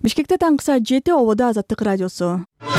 Бишкекте таңкы саат 7 ободо Азаттык радиосу.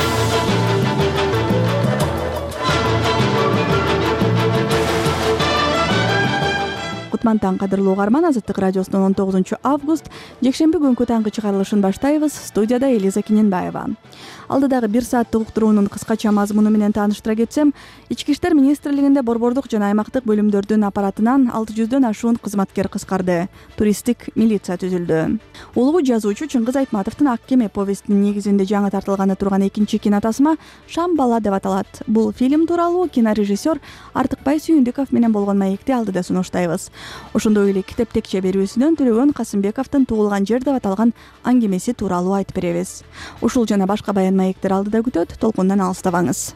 Кутман таң, кадырлуу угарман. Азаттык радиосунун 19 август жекшемби күнкү таңкы чыгарылышын баштайбыз. Студияда Элиза Киненбаева. Алдыдагы 1 сааттык уктуруунун кыскача мазмуну менен тааныштыра кетсем, Ички иштер министрлигинде борбордук жана аймактык бөлүмдөрдүн аппаратынан 600дөн ашуун кызматкер кыскарды. Туристтик милиция түзүлдү. Улуу жазуучу Чыңгыз Айтматовдун Ак кеме повестинин негизинде жаңы тартылганы турган экинчи кинотасма Шам бала деп аталат. Бул фильм тууралуу кинорежиссер Артыкбай Сүйүндүков менен болгон маекти алдыда сунуштайбыз. Ошондой эле китептек чеберүүсүнөн Төлөгөн Касымбековдун Туулган жер деп аталган аңгемеси тууралуу айтып беребиз. Ушул жана башка баян маектер алдыда күтөт, толкундан алыстабаңыз.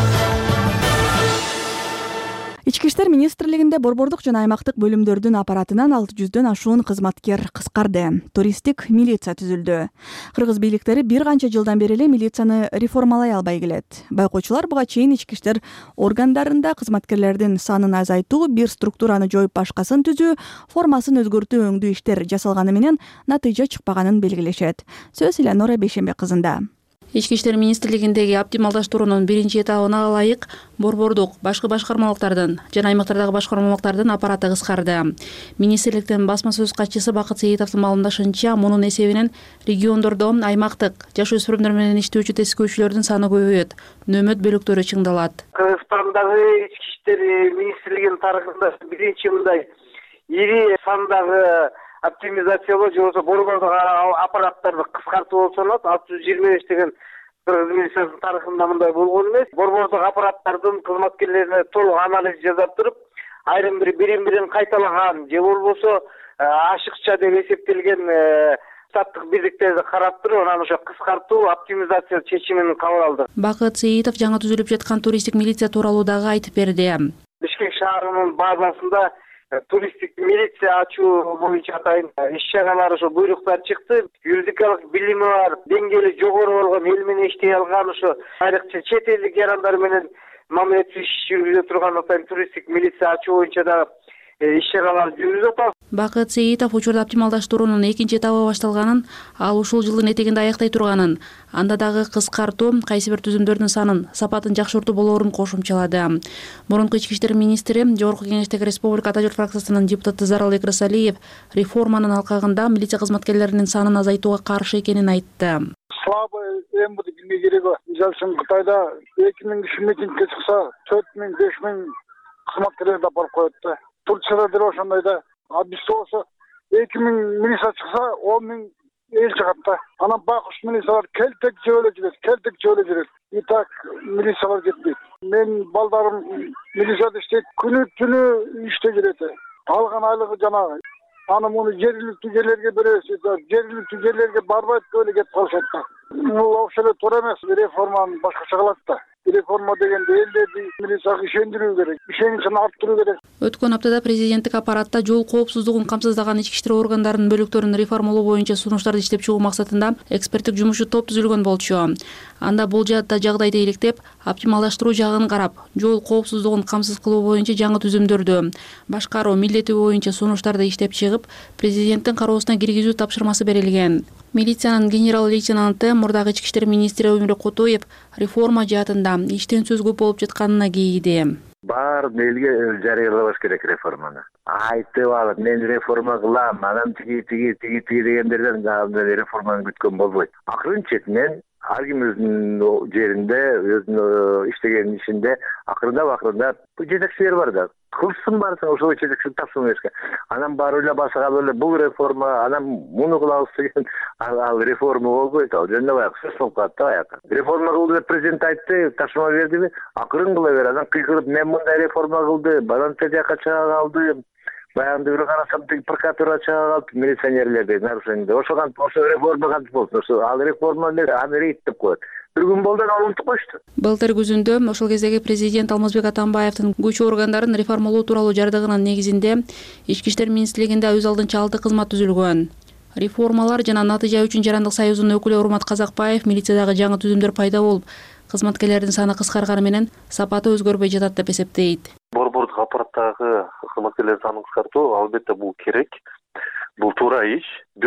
Ички иштер министрлигинде борбордук жана аймактык бөлүмдөрдүн аппаратынан 600дөн ашуун кызматкер кыскарды. Туристтик милиция түзүлдү. Кыргыз бийликтери бир канча жылдан бери эле милицияны реформалай албай келет. Байкоочулар буга чейин ички иштер органдарында кызматкерлердин санын азайтуу, бир структураны жоюп башкасын түзүү, формасын өзгөртүү өңдүү иштер жасалганы менен натыйжа чыкпаганын белгилешет. Сөз Элеонора Бейшембек кызында. Ички иштер министрлигиндеги оптималдаштыруунун биринчи этабына ылайык борбордук башкы башкармалыктардын жана аймактардагы башкармалыктардын аппараты кыскарды. Министрликтин басма сөз катчысы Бакыт Сейитовдун маалымдашынча, мунун эсебинен региондордо аймактык жаш-өспүрүмдөр менен иштөөчү тескөөчүлөрдүн саны көбөйөт, нөмөт бөлүктөрү чыңдалат. Кыргызстандагы ички иштер министрлигинин тарыхында биринчи мындай ири сандагы оптимизациялоо же болбосо борбордук аппараттарды кыскартуу болуп саналат. 625 деген Кыргыз милициясынын тарыхында мындай болгон эмес. Борбордук аппараттардын кызматкерлерине толук анализ жасап туруп, айрым бирин кайталаган же болбосо ашыкча деп эсептелген штаттык бирликтерди карап туруп, анан ошо кыскартуу, оптимизация чечимин кабыл алды. Бакыт Сейитов жаңы түзүлүп жаткан туристтик милиция тууралуу дагы айтып берди. Бишкек шаарынын базасында туристтик милиция ачуу боюнча атайын иш-чаралар, ошо буйруктар чыкты. Юридикалык билими бар, деңгээли жогору болгон эл менен иштей алган, ошо айрыкча чет элдик жарандар менен мамилеттүү иш жүргүзө турган атайын туристтик милиция ачуу боюнча да иш-чаралар жүргүзүп атабыз. Бакыт Сейитов учурда оптималдаштыруунун экинчи этабы башталганын, ал ушул жылдын этегинде аяктай турганын, анда дагы кыскартуу, кайсы бир түзүмдөрдүн санын, сапатын жакшыртуу болоорун кошумчалады. Мурунку ички иштер министри, Жогорку Кеңештеги Республика Ата журт фракциясынын депутаты Заралбек Рысалиев реформанын алкагында милиция кызматкерлеринин санын азайтууга каршы экенин айтты. Слабый эмбуду билмей кереги. Мисалы үчүн Кытайда 2000 киши митингге чыкса, 4000, 5000 кызматкерлерди алып коет да. Турцияда деле ошондой да. А бизде болсо 2000 милиция чыкса, 10.000 эл чыгат да. Анан байкуш милициялар келтек жөөлө жүрөт. И так милициялар кетпейт. Мен балдарым милицияда иштейт, күнү түнү иштей жүрөт. Алган айлыгы жанагы. Аны муну жергиликтүү жерлерге беребиз. Жергиликтүү жерлерге барбайт, эле кетип калышат да. Бул вообще эле туура эмес. Реформаны башкача кылат да. Реформа дегенде элдерди милицияга ишендирүү керек, ишеничин арттыруу керек. Өткөн аптада президенттик аппаратта жол коопсуздугун камсыздаган ички иштер органдарынын бөлүктөрүн реформалоо боюнча сунуштарды иштеп чыгуу максатында эксперттик жумушчу топ түзүлгөн болчу. Анда бул жаатта жагдайды иликтеп, оптималдаштыруу жагын карап, жол коопсуздугун камсыз кылуу боюнча жаңы түзүмдөрдү башкаруу милдети боюнча сунуштарды иштеп чыгып, президенттин кароосуна киргизүү тапшырмасы берилген. Милициянын генерал-лейтенанты, мурдагы ички иштер министри Өмүрү Кутуев реформа жаатында иштен сөз көп болуп жатканына кейиди. Бар элге жарыялабаш керек реформаны. Айтып алып, мен реформа кылам, анан тиги дегендерден реформаны күткөн болбойт. Акырын четинен ар ким өзүнүн жеринде, өзүнүн иштеген ишинде акырындап жетекчилер бар да. Кылсын барса ошол жетекчилик тапшырма беришке. Анан барып эле басып эле бул реформа, анан муну кылабыз деген ал реформа болбойт. Ал жөнүндө баягы сөз болуп калат да баягы. Реформа кылды деп президент айтты, тапшырма бердиби? Акырын кыла бер. Анан кыйкырып, мен мындай реформа кылдым, баланча жака чыга калдым. Баягында бир карасам прокуратура чыга калды, милиционерлерди нарушение. Ошо реформа кантип болсун? Ошо ал реформа аны рейд деп коет. Bir gün boldan alıntıp koştu. Былтыр күзүндө ошол кездеги президент Алмазбек Атамбаевдин күч органдарын реформалоо тууралуу жардыгынын негизинде Ички иштер министрлигинде өз алдынча 6 кызмат түзүлгөн. Реформалар жана натыйжа үчүн Жарандык союзунун өкүлү Урмат Казакбаев милициядагы жаңы түзүмдөр пайда болуп, кызматкерлердин саны кыскарганы менен сапаты өзгөрбөй жатат деп эсептейт. Борбордук аппараттагы кызматкерлердин санын кыскартуу албетте бул керек. Бул туура иш. Бирок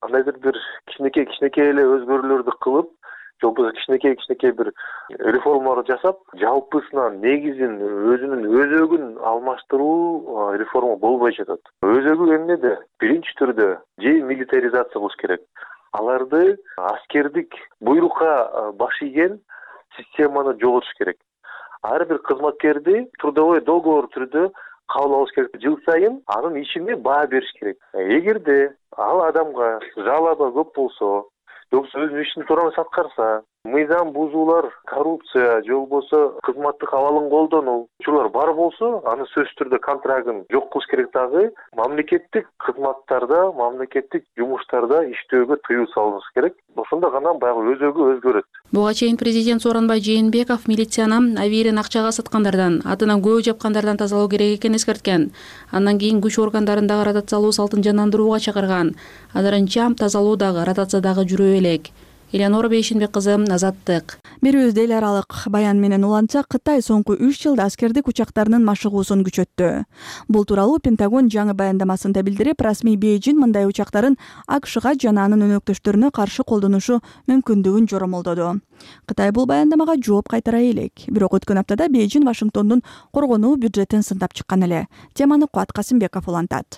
кандайдыр бир кичинекей эле өзгөрүүлөрдү кылып, же болбосо кичинекей бир реформалар жасап, жалпысынан негизин өзүнүн өзөгүн алмаштыруу реформа болбой жатат. Өзөгү эмнеде? Биринчи түрдө же милитаризация кылыш керек. Аларды аскердик буйрукка баш ийген системаны жоготуш керек. Ар бир кызматкерди трудовой договор түрдө кабыл алыш керек. Жыл сайын анын ишине баа бериш керек. Эгерде ал адамга жалаба көп болсо, жоксо өзүнүн ишин туура эмес аткарса, мыйзам бузуулар, коррупция же болбосо кызматтык абалын колдонуу учурлар бар болсо, аны сөзсүз түрдө контрагын жок кылыш керек. Дагы мамлекеттик кызматтарда, мамлекеттик жумуштарда иштөөгө тыюу салыныш керек. Ошондо гана баягы өзөгү өзгөрөт. Буга чейин президент Сооронбай Жээнбеков милицияны абийирин акчага саткандардан, атынан көбү жапкандардан тазалоо керек экенин эскерткен. Андан кийин күч органдарындагы ротациялоо салтын жандандырууга чакырган. Азырынча тазалоо дагы, ротация дагы жүрө элек. Элеонора Бейшенбек кызы, Азаттык. Берүүбүздө эл аралык баян менен улантса, Кытай соңку 3 жылда аскердик учактарынын машыгуусун күчөттү. Бул тууралуу Пентагон жаңы баяндамасында билдирип, расмий Бейжин мындай учактарын АКШга жана анын өнөктөштөрүнө каршы колдонушу мүмкүндүгүн жоромолдоду. Кытай бул баяндамага жооп кайтара элек. Бирок өткөн аптада Бейжин Вашингтондун коргонуу бюджетин сындап чыккан эле. Теманы Куат Касымбеков улантат.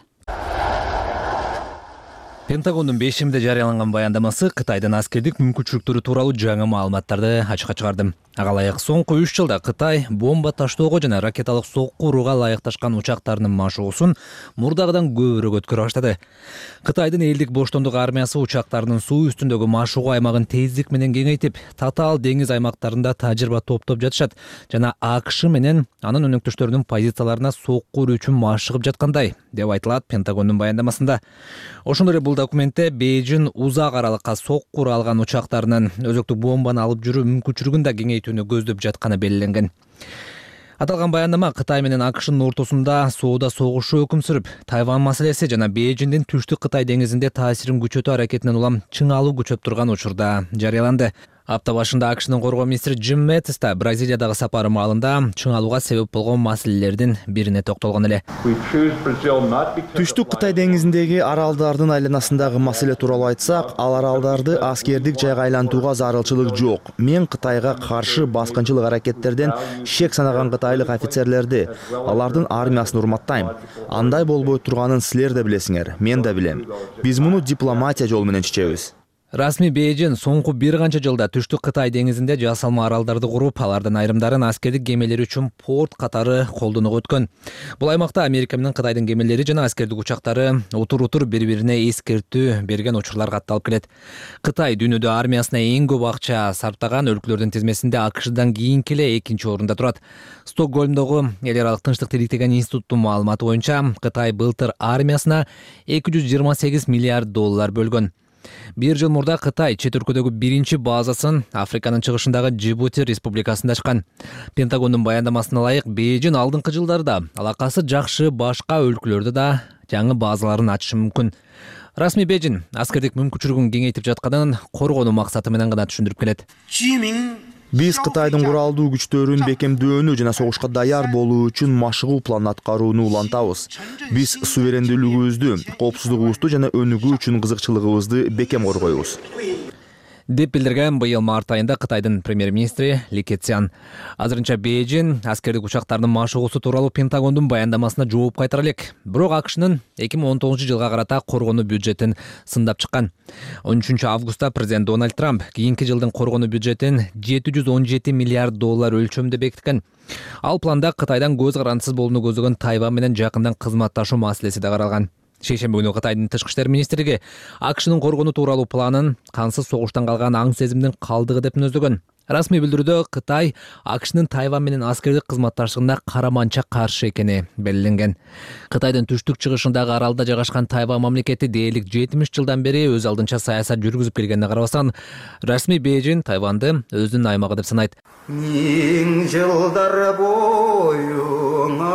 Пентагондун 5-шимде жарыяланган баяндамасы Кытайдын аскердик мүмкүнчүлүктөрү тууралуу жаңы маалыматтарды ачыкка чыгарды. Ага ылайык соңку 3 жылда Кытай бомба таштоого жана ракеталык сокку урууга ылайыкташкан учактарынын машыгуусун мурдагыдан көбүрөөк өткөрө баштады. Кытайдын элдик боштондук армиясы учактарынын суу үстүндөгү машыгуу аймагын тездик менен кеңейтип, татаал деңиз аймактарында тажрыйба топтоп жатышат жана АКШ менен анын өнөктөштөрүнүн позицияларына сокку уруу үчүн машыгып жаткандай, деп айтылат Пентагондун баяндамасында. Ошондой эле бул документте Бейжин узак аралыкка сокку уруу алган учактарынын өзөктүк бомбаны алып жүрүү мүмкүнчүлүгүн да кеңейтүүнү көздөп жатканы белгиленген. Аталган баяндама Кытай менен АКШнын ортосунда соода согушу өкүм сүрүп, Тайвань маселеси жана Бейжиндин түштүк Кытай деңизинде таасирин күчөтүү аракетинен улам чыңалуу күчөп турган учурда жарыяланды. Апта башында АКШнын коргоо министри Джим Мэттис да Бразилиядагы сапары маалында чыңалууга себеп болгон маселелердин бирине токтолгон эле. Түштүк Кытай деңизиндеги аралдардын айланасындагы маселе тууралуу айтсак, ал аралдарды аскердик жайга айлантууга зарылчылык жок. Мен Кытайга каршы баскынчылык аракеттерден шек санаган кытайлык офицерлерди, алардын армиясын урматтайм. Андай болбой турганын силер да билесиңер, мен да билем. Биз муну дипломатия жолу менен чечебиз. Расмий Бейжин соңку бир канча жылда түштүк Кытай деңизинде жасалма аралдарды куруп, алардын айрымдарын аскердик кемелери үчүн порт катары колдонууга өткөн. Бул аймакта Америка менен Кытайдын кемелери жана аскердик учактары утур бири-бирине эскертүү берген учурлар катталып келет. Кытай дүйнөдө армиясына эң көп акча сарптаган өлкөлөрдүн тизмесинде АКШдан кийинки эле 2-орунда турат. Стокгольмдогу эл аралык тынчтык тиликтеген институттун маалыматы боюнча, Кытай былтыр армиясына $228 миллиард бөлгөн. Бир жыл мурда Кытай чет өлкөдөгү биринчи базасын Африканын чыгышындагы Джибути республикасында ачкан. Пентагондун баяндамасына ылайык, Бейжин алдыңкы жылдарда алакасы жакшы башка өлкөлөрдө да жаңы базаларын ачышы мүмкүн. Расмий Бейжин аскердик мүмкүнчүлүгүн кеңейтип жатканын коргонуу максаты менен гана түшүндүрүп келет. Биз Кытайдын куралдуу күчтөрүн бекемдөөнү жана согушка даяр болуу үчүн машыгуу планын аткарууну улантабыз. Биз суверендүүлүгүбүздү, коопсуздугубузду жана өнүгүү үчүн кызыкчылыгыбызды бекем коргойбуз. деп билдирген быйыл март айында Кытайдын премьер-министри Ли Кэцян. Азырынча Бейжин аскердик учактардын машыгуусу тууралуу Пентагондун баяндамасына жооп кайтара элек. Бирок АКШнын 2019 жылга карата коргонуу бюджетин сындап чыккан. 13 августта президент Дональд Трамп кийинки жылдын коргонуу бюджетин $717 миллиард өлчөмдө бекиткен. Ал планда Кытайдан көз карандысыз болууну көздөгөн Тайвань менен жакындан кызматташуу маселеси да каралган. Шейшембе күнү Кытайдын тышкы иштер министрлиги АКШнын коргонуу тууралуу планын кансыз согуштан калган аң сезимдин калдыгы деп мүнөздөгөн. Расмий билдирүүдө Кытай АКШнын Тайвань менен аскердик кызматташтыгына караманча каршы экени белгиленген. Кытайдын түштүк чыгышындагы аралда жайгашкан Тайвань мамлекети дээрлик 70 жылдан бери өз алдынча саясат жүргүзүп келгенине карабастан, расмий Бейжин Тайваньды өзүнүн аймагы деп санайт. Миң жылдар боюңа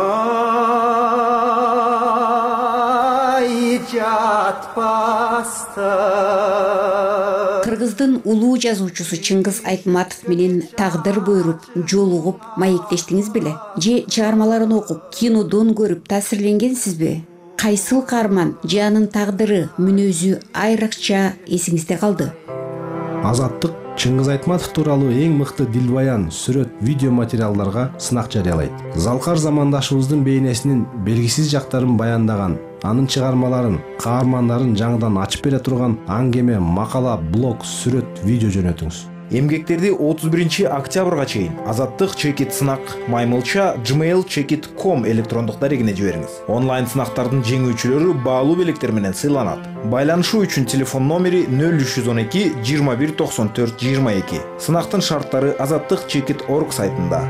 Кыргыздын улуу жазуучусу Чыңгыз Айтматов менен тагдыр буйруп, жолугуп, маектештиңиз беле? Же чыгармаларын окуп, кинодон көрүп таасирленгенсизби? кайсыл каарман же анын тагдыры, мүнөзү айрыкча эсиңизде калды? Азаттык Чыңгыз Айтматов тууралуу эң мыкты дилбаян, сүрөт, видео материалдарга сынак жарыялайт. Залкар замандашыбыздын бейнесинин белгисиз жактарын баяндаган, анын чыгармаларын, каармандарын жаңыдан ачып бере турган аңгеме, макала, блог, сүрөт, видео жөнөтүңүз. Эмгектерди 31 октябрга чейин Азаттык чекит сынак маймылча gmail.com электрондук дарегине жибериңиз. Онлайн сынактардын жеңүүчүлөрү баалуу белектер менен сыйланат. Байланышуу үчүн телефон номери 0312 21 94 22. Сынактын шарттары Азаттык чекит org сайтында.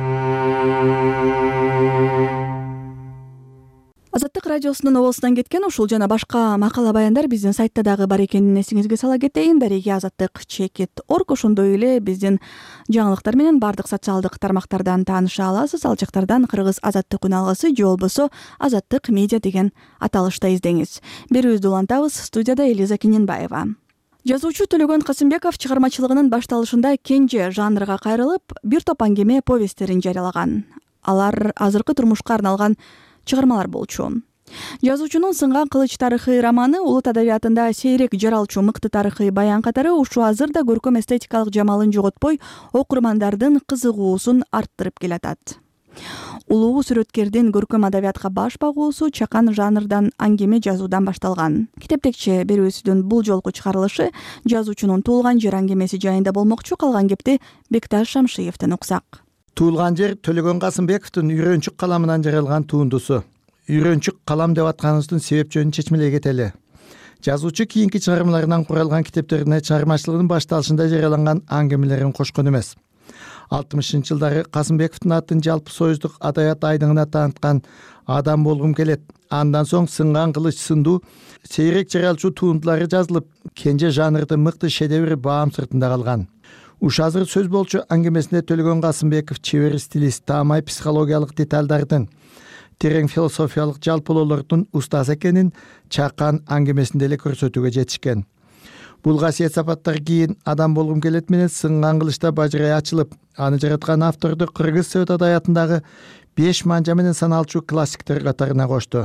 Азаттык радиосунун обосунан кеткен ушул жана башка макала баяндар биздин сайтта дагы бар экенин эсиңизге сала кетейин. Дареги Азаттык чекит org, ошондой эле биздин жаңылыктар менен бардык социалдык тармактардан тааныша аласыз. Ал жактардан Кыргыз Азаттык үн алгысы же болбосо Азаттык медиа деген аталышта издеңиз. Берүүбүздү улантабыз. Студияда Элиза Киненбаева. Жазуучу Төлөгөн Касымбеков чыгармачылыгынын башталышында кенже жанрга кайрылып, бир топ аңгеме повесттерин жарыялаган. Алар азыркы турмушка арналган чыгармалар болчу. Жазуучунун Сынган кылыч тарыхый романы улут адабиятында сейрек жаралчу мыкты тарыхый баян катары ушу азырда көркөм эстетикалык жамалын жоготпой, окурмандардын кызыгуусун арттырып келатат. Улуу сүрөткердин көркөм адабиятка баш багуусу чакан жанрдан аңгеме жазуудан башталган. Китептекче берүүбүздүн бул жолку чыгарылышы жазуучунун Туулган жер аңгемеси жайында болмокчу. Калган кепти Бекташ Шамшиевден уксак. Туулган жер Төлөгөн Касымбековдун үйрөнчүк каламынан жаралган туындусу. Үйрөнчүк калам деп атканыбыздын себеп жөнүн чечмелей кетели. Жазуучу кийинки чыгармаларынан куралган китептерине чыгармачылыгынын башталышында жарыяланган аңгемелерин кошкон эмес. 60-жылдары Касымбековдун атын жалпы союздук адабият айдыңына тааныткан Адам болгум келет. Андан соң Сынган кылыч сындуу сейрек жаралчу туындулары жазылып, кенже жанрдын мыкты шедеври баам сыртында калган. Уш азыр сөз болчу аңгемесинде Төлөгөн Касымбеков чебер стилист, таамай психологиялык деталдардын, терең философиялык жалпылоолордун устаз экенин чакан аңгемесинде эле көрсөтүүгө жетишкен. Бул касиет сапаттар кийин Адам болгум келет менен Сынган кылычта бажырай ачылып, аны жараткан авторду кыргыз сөт адабиятындагы 5 манжа менен саналчу классиктер катарына кошту.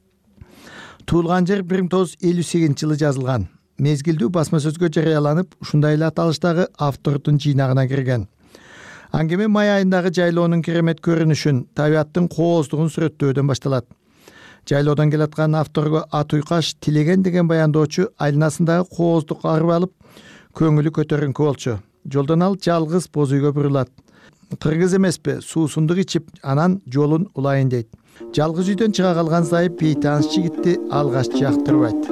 Туулган жер 1958-жылы жазылган. Мезгилдүү басма сөзгө жарыяланып, ушундай эле аталыштагы автордун жыйнагына кирген. Аңгеме май айындагы жайлоонун керемет көрүнүшүн, табияттын кооздугун сүрөттөөдөн башталат. Жайлоодон келаткан авторго Атуйкаш Тилеген деген баяндоочу айланасындагы кооздук арып алып, көңүлү көтөрүңкү болчу. Жолдон ал жалгыз боз үйгө бурулат. Кыргыз эмеспи, суусундук ичип, анан жолун улайын дейт. Жалгыз үйдөн чыга калган зайып бейтаныс жигитти алгач жактырбайт.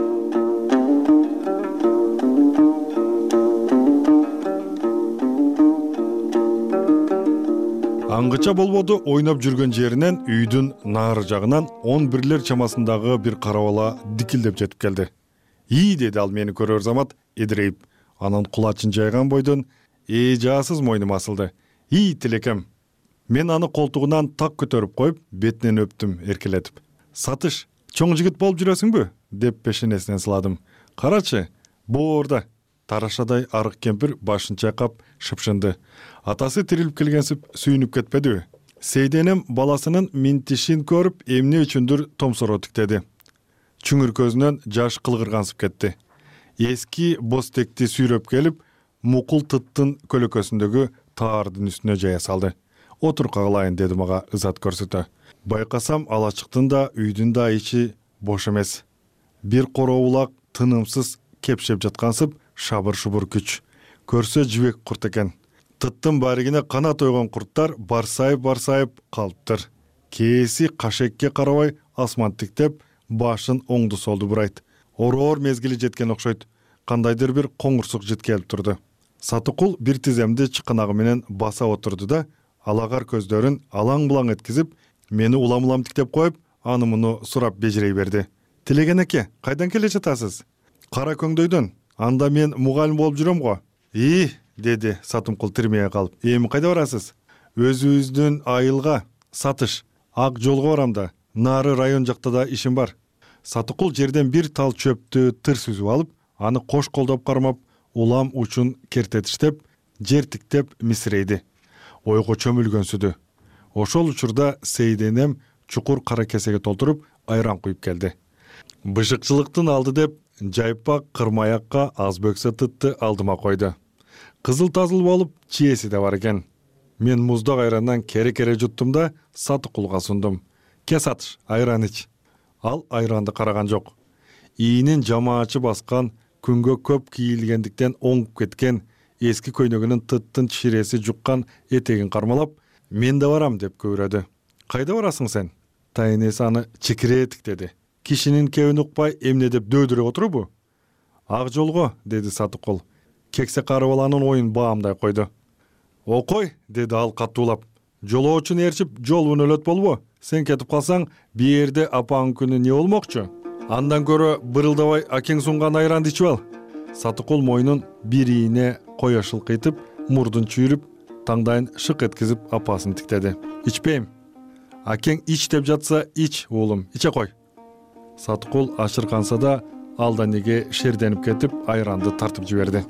Аңгыча болбоду ойноп жүргөн жеринен үйдүн нары жагынан 11 чамасындагы бир кара бала дикилдеп жетип келди. «И» деди ал мени көрөр замат эдирейип. Анын кулачын жайган бойдон жаасыз мойнума асылды. «И, тилекем». Мен аны колтугунан так көтөрүп коюп, бетинен өптүм эркелетип. «Сатыш, чоң жигит болуп жүрөсүңбү?» деп пешенесинен сыладым. «Карачы, боорда». Тарашадай арык кемпир башын чайкап шыпшынды. Атасы тирилип келгенсип сүйүнүп кетпедиби? Сейденем баласынын минтишин көрүп, эмне үчүндүр томсоро тиктеди. Чүңүр көзүнөн жаш кылгыргансып кетти. Эски бостекти сүйрөп келип, мукул тыттын көлөкөсүндөгү таардын үстүнө жая салды. «Отур кагалайын» деди мага ызат көрсөтө. Байкасам алачыктын да үйдүн да ичи бош эмес. Бир короолак тынымсыз кепшеп жаткансып, шабыр-шубур күч. Көрсө жибек курт экен. Тыттын баригине канат ойгон курттар барсайып калыптыр. Кээси кашекке карабай асман тиктеп, башын оңду солду бурайт. Ороор мезгили жеткен окшойт. Кандайдыр бир коңурсук жит келип турду. Сатыкул бир тиземди чыканагы менен баса отурду да, алагар көздөрүн алаң-булаң эткизип, мени улам-улам тиктеп коюп, аны муну сурап бежирей берди. «Тилеген эке, кайдан келе жатасыз?» «Кара көңдөйдөн. Анда мен мугалим болуп жүрөм го». «И» деди Сатымкул тирмее калып. «Эми кайда барасыз?» «Өзүбүздүн айылга, Сатыш, ак жолго барам да, нары район жакта да ишим бар». Сатыкул жерден бир тал чөптү тырс үзүп алып, аны кош колдоп кармап, улам учун кертетиштеп, жер тиктеп мисирейди. Ойго чөмүлгөнсүдү. Ошол учурда Сейденем чукур кара кесеге толтуруп айран куюп келди. бышыкчылыктын алды деп жайпак кырмаякка аз бөксө тытты алдыма койду. Кызыл тазыл болуп чээси да бар экен. Мен муздак айрандан кере жуттум да Сатыкулга сундум. Ке Сатыш, айран ич. Ал айранды караган жок. Ийинин жамаачы баскан, күнгө көп кийилгендиктен оңуп кеткен, эски көйнөгүнүн тыттын чиреси жуккан этегин кармалап, мен да барам деп көйрөдү. Кайда барасың сен? Тайнеси аны чекиретик деди. Кишинин кебин укпай эмне деп дөөдүрөп отурбу? Ак жолго, деди Сатыкул. Кексе кары баланын оюн баамдай койду. Окой, деди ал каттуулап. Жолоочун ээрчип, жолун өлөт болбо. Сен кетип калсаң, биерде апаңын күнү не болмокчу? Андан көрө бырылдабай акең сунган айранды ичип ал. Сатыкул мойнун бир ийине кое шылкыйтып, мурдун чүйрүп, таңдайын шык эткизип апасын тиктеди. Ичпейм. Акең ич деп жатса, ич, уулум, иче кой. Сатыкул ачырканса да, алда неге шерденип кетип, айранды тартып жиберди.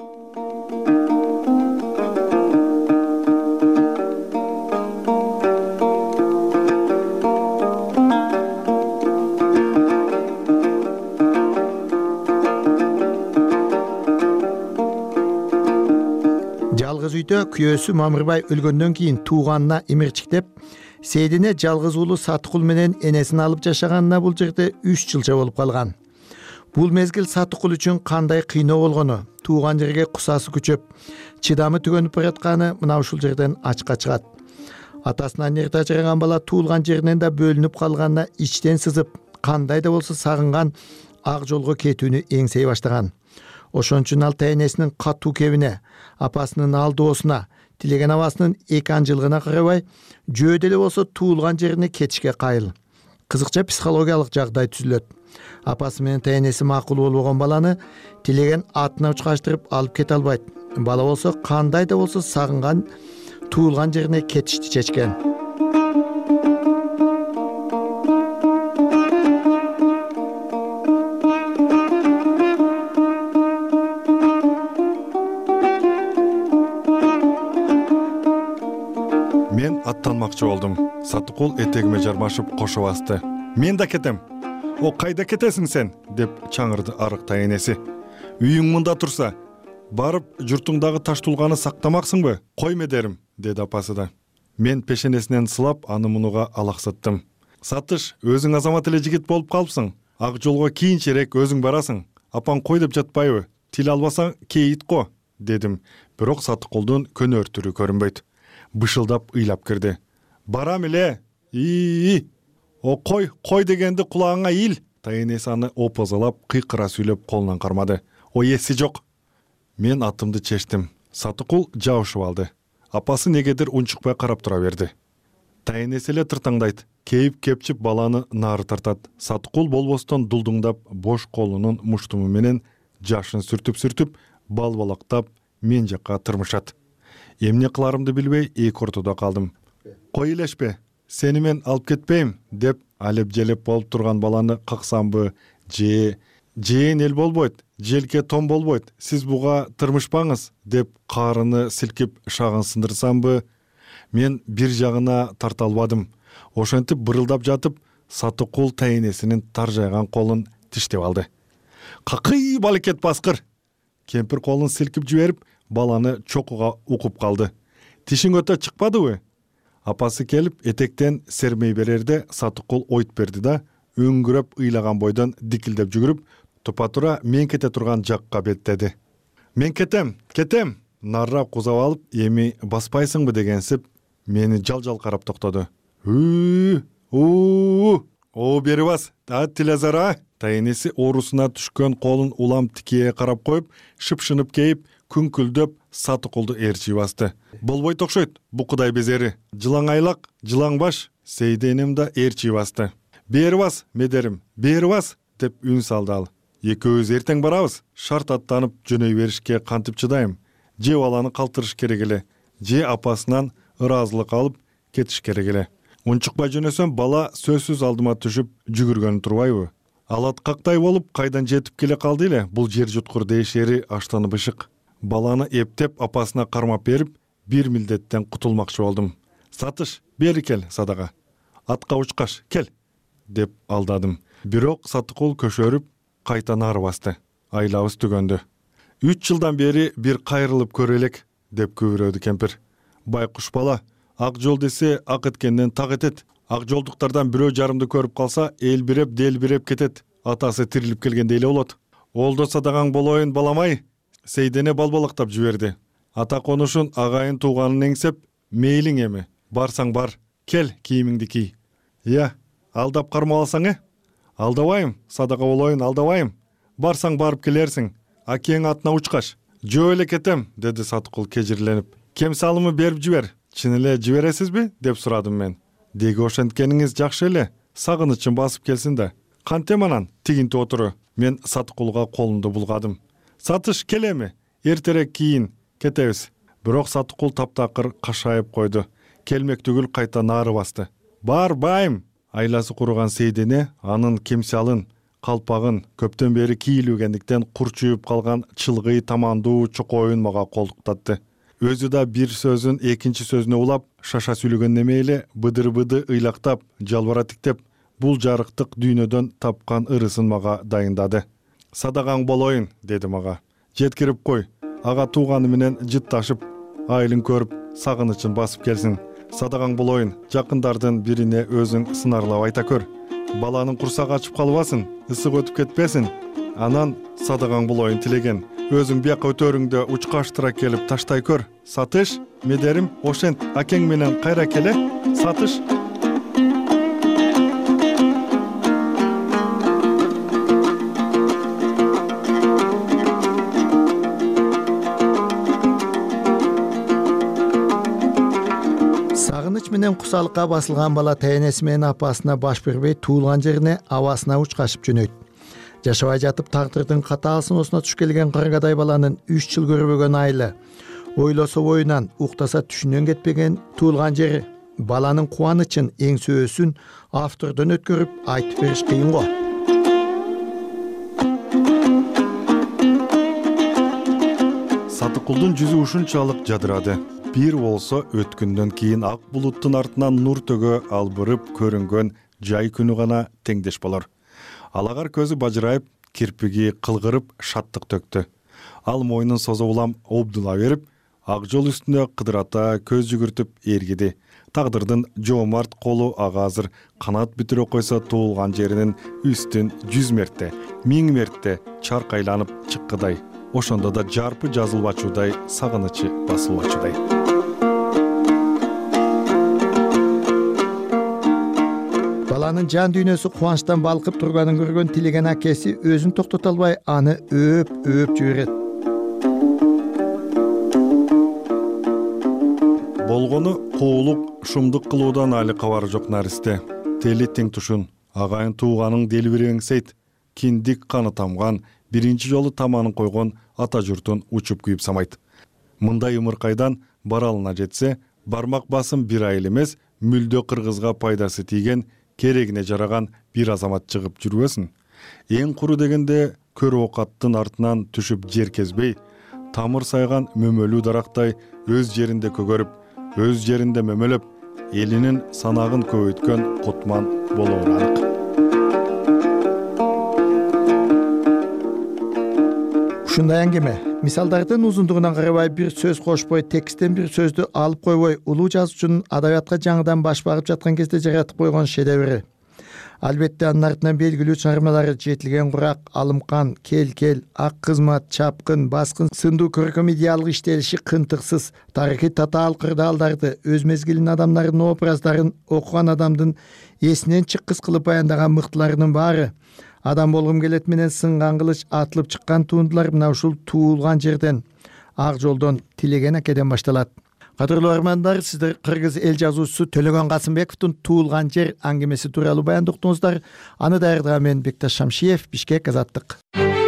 Жалгыз үйдө күйөөсү Мамырбай өлгөндөн кийин тууганына имирчиктеп, Сейдине жалгыз уулу Сатыкул менен энесин алып жашаганына бул жерде 3 жылча болуп калган. Бул мезгил Сатыкул үчүн кандай кыйноо болгону, тууган жерге кусасы күчөп, чыдамы түгөнүп баратканы мына ушул жерден ачка чыгат. Атасынан эрте ажыраган бала туулган жеринен да бөлүнүп калганына ичтен сызып, кандай да болсо сагынган, ак жолго кетүүнү эңсей баштаган. Ошон үчүн ал тайнесинин катуу кебине, апасынын алдоосуна, тилеген абасынын эки анжылыгына карабай, жөө деле болсо туулган жерине кетишке кайыл. Кызыкча психологиялык жагдай түзүлөт. Апасы менен тайнеси макул болбогон баланы тилеген атына учкаштырып алып кете албайт. Бала болсо кандай да болсо сагынган, туулган жерине кетишти чечкен. Мен аттанмакчы болдум. Сатыкул этегиме жармашып кошо басты. Мен да кетем. О, кайда кетесиң сен? Деп чаңырды арык тайнеси. Үйүң мында турса, барып журтуңдагы Таштуулганы сактамаксыңбы? Койме дерим, деди апасы да. Мен пешенесинен сылап аны мунуга алаксаттым. Сатыш, өзүң азамат эле жигит болуп калыпсың. Ак жолго кийинчерээк өзүң барасың. Апаң кой деп жатпайбы? Тил албасаң кейит го, дедим. Бирок Сатыкулдун көнөр түрү көрүнбөйт. Бышылдап ыйлап кирди. Барам эле. О, кой дегенди кулагыңа ил. Тайнеси аны опозалап, кыйкыра сүйлөп колунан кармады. О, эси жок. Мен атымды чечтим. Сатыкул жабышып алды. Апасы негедир унчукпай карап тура берди. Тайнеси эле тыртаңдайт. Кейип кепчип баланы нары тартат. Сатыкул болбостон дулдуңдап, бош колунун муштуму менен жашын сүртүп, балбалактап мен жакка тырмышат. Эмне кыларымды билбей эки ортодо калдым. Кой элешпе, сени мен алып кетпейм, деп алеп желеп болуп турган баланы каксамбы, жээн эл болбойт, желке том болбойт, сиз буга тырмышпаңыз, деп каарыны силкип шагын сындырсамбы, мен бир жагына тарта албадым. Ошентип бырылдап жатып, Сатыкул тайнесинин таржайган колун тиштеп алды. Какый балекет баскыр! Кемпир колун силкип жиберип, баланы чокуга укуп калды. Тишиң өтө чыкпадыбы? Апасы келип, этектен сермей берерде Сатыкул ойт берди да, өңгүрөп ыйлаган бойдон дикилдеп жүгүрүп, тупа-тура мен кете турган жакка беттеди. Мен кетем, наррап кузап алып, эми баспайсыңбы дегенсип, мени жал карап токтоду. О, бери бас, тилезара. Тайнеси оорусуна түшкөн колун улам тикие карап коюп, шыпшынып кейип, күңкүлдөп Сатыкулду ээрчи басты. Болбойт окшойт, бу кудай безери. Жылаң айлак, жылаң баш, Сейденим да ээрчи басты. Бери бас, медерим, бери бас, деп үн салды ал. Экөөбүз эртең барабыз, шарт аттанып жөнөй беришке кантип чыдайм. Же баланы калтырыш керек эле, же апасынан ыраазылык алып кетиш керек эле. Унчукпай жөнөсөм, бала сөзсүз алдыма түшүп жүгүргөнү турбайбы? Алат кактай болуп, кайдан жетип келе калды эле, бул жер жуткур дейшери аштаны бышык. Баланы эптеп апасына кармап берип, бир милдеттен кутулмакчы болдум. Сатыш, бери кел, садага. Атка учкаш, кел, деп алдадым. бирок Сатыкул көшөрүп кайта нары басты. Айлабыз түгөндү. 3 жылдан бери бир кайрылып көрө элек деп күбүрөдү кемпир. Байкуш бала, ак жол десе ак эткенден так этет. Ак жолдуктардан бирөө жарымды көрүп калса, элбиреп делбиреп кетет. Атасы тирилип келгенде эле болот. Олдо садаган болоюн баламай, Сейдене балбалактап жиберди. Ата конушун агайын тууганын эңсеп, мейлиң эми, барсаң бар, кел кийимиңди кий. Я, алдап кармаласаң Алдабайм, садага болоюн, алдабайм. Барсаң барып келерсиң. Акең атына учкаш. Жөө эле кетем, деди Сатыкул кежирленип. Кем салымы берип жибер. Чын эле жибересизби? Деп сурадым мен. Деги ошенткениңиз жакшы эле. Сагынычым басып келсин да. Кантем анан тигинти отуру. Мен Сатыкулга колумду булгадым. Сатыш келеми? Эртерээк кийин кетебиз. Бирок Сатыкул таптакыр кашайып койду. Келмек түгүл кайта нары басты. Барбайм. Айласы куруган Сейдене анын кемсалын, калпагын көптөн бери кийилбегендиктен курчуюп калган чылгый тамандуу чокоюн мага колдуктатты. Өзү да бир сөзүн экинчи сөзүнө улап, шаша сүйлөгөн эмейле быдыр-быды ыйлактап, жалбара тиктеп, бул жарыктык дүйнөдөн тапкан ырысын мага дайындады. Садагаң болоюн, деди мага. Жеткирип кой, ага тууганы менен жытташып, айылын көрүп, сагынычын басып келсин. Садагаң болоюн, жакындардын бирине өзүң сынарлап айта көр. Баланын курсагы ачып калбасын, ысык өтүп кетпесин. Анан садагаң болоюн тилеген. Өзүң бияка өтөрүңдө учкаштыра келип таштай көр. Сатыш, медерим, ошент акең менен кайра келе. Сатыш. Сагыныч менен кусалыкка басылган бала тайенеси менен апасына баш бербей туулган жерине абасына учкашып жөнөйт. Жашабай жатып тагдырдын катаал сыноосуна туш келген кыргадай баланын 3 жыл көрбөгөн айылы, ойлосо оюнан, уктаса түшүнөн кетпеген туулган жери, баланын кубанычын, эң сөөсүн автордон өткөрүп айтып бериш кыйын го. Сатыкулдун жүзү ушунчалык жадырады. Бир болсо өткөндөн кийин ак булуттун артынан нур төгө албырып көрүнгөн жай күнү гана теңдеш болор. Алагар көзү бажырайып, кирпиги кылгырып шаттык төктү. Ал мойнун созо улам обдула берип, ак жол үстүнө кыдырата көз жүгүртүп эргиди. Тагдырдын жоомарт колу ага азыр канат бүтүрө койсо туулган жеринин үстүн 100 мерте, 1000 мерте чаркайланып чыккыдай. Ошондо да жарпы жазылбачудай, сагынычы басылбачудай. Баланын жан дүйнөсү кубанычтан балкып турганын көргөн тилеген акеси өзүн токтото албай аны өөп жиберет. Болгону куулук, шумдук кылуудан али кабары жок наристе. Тели тең тушун, агайын тууганын делбиреңсейт, киндик каны тамган, биринчи жолу таманын койгон ата журтун учуп күйүп самайт. Мындай ымыркайдан баралына жетсе, бармак басым бир айыл эмес, мүлдө кыргызга пайдасы тийген, керегине жараган бир азамат чыгып жүрбөсүн. Эң куру дегенде көр окаттын артынан түшүп жер кезбей, тамыр сайган мөмөлүү дарактай өз жеринде көгөрүп, өз жеринде мөмөлөп, элинин санагын көбөйткөн кутман болоору анык. Ушундай аңгеме, мисалдардын узундугунан карабай бир сөз кошпой, тексттен бир сөздү алып койбой, улуу жазуучунун адабиятка жаңыдан баш багып жаткан кезде жаратып койгон шедеври. Албетте анын артынан белгилүү чыгармалары Жетилген курак, Алымкан, Кел, Ак кызмат, Чапкын, Баскын сындуу көркөм идеалдык иштелиши кынтыксыз, тарыхый татаал кырдаалдарды, өз мезгилинин адамдарынын образдарын окуган адамдын эсинен чыккыс кылып баяндаган мыктыларынын баары адам болгум келет менен сынган кылыч атылып чыккан туындулар мына ушул туулган жерден, ак жолдон, Тилеген акеден башталат. Кадырлуу армандар, сиздер кыргыз эл жазуучусу Төлөгөн Касымбековдун Туулган жер аңгемеси тууралуу баяндоктуңуздар. Аны даярдаган мен Бекташ Шамшиев, Бишкек, Азаттык.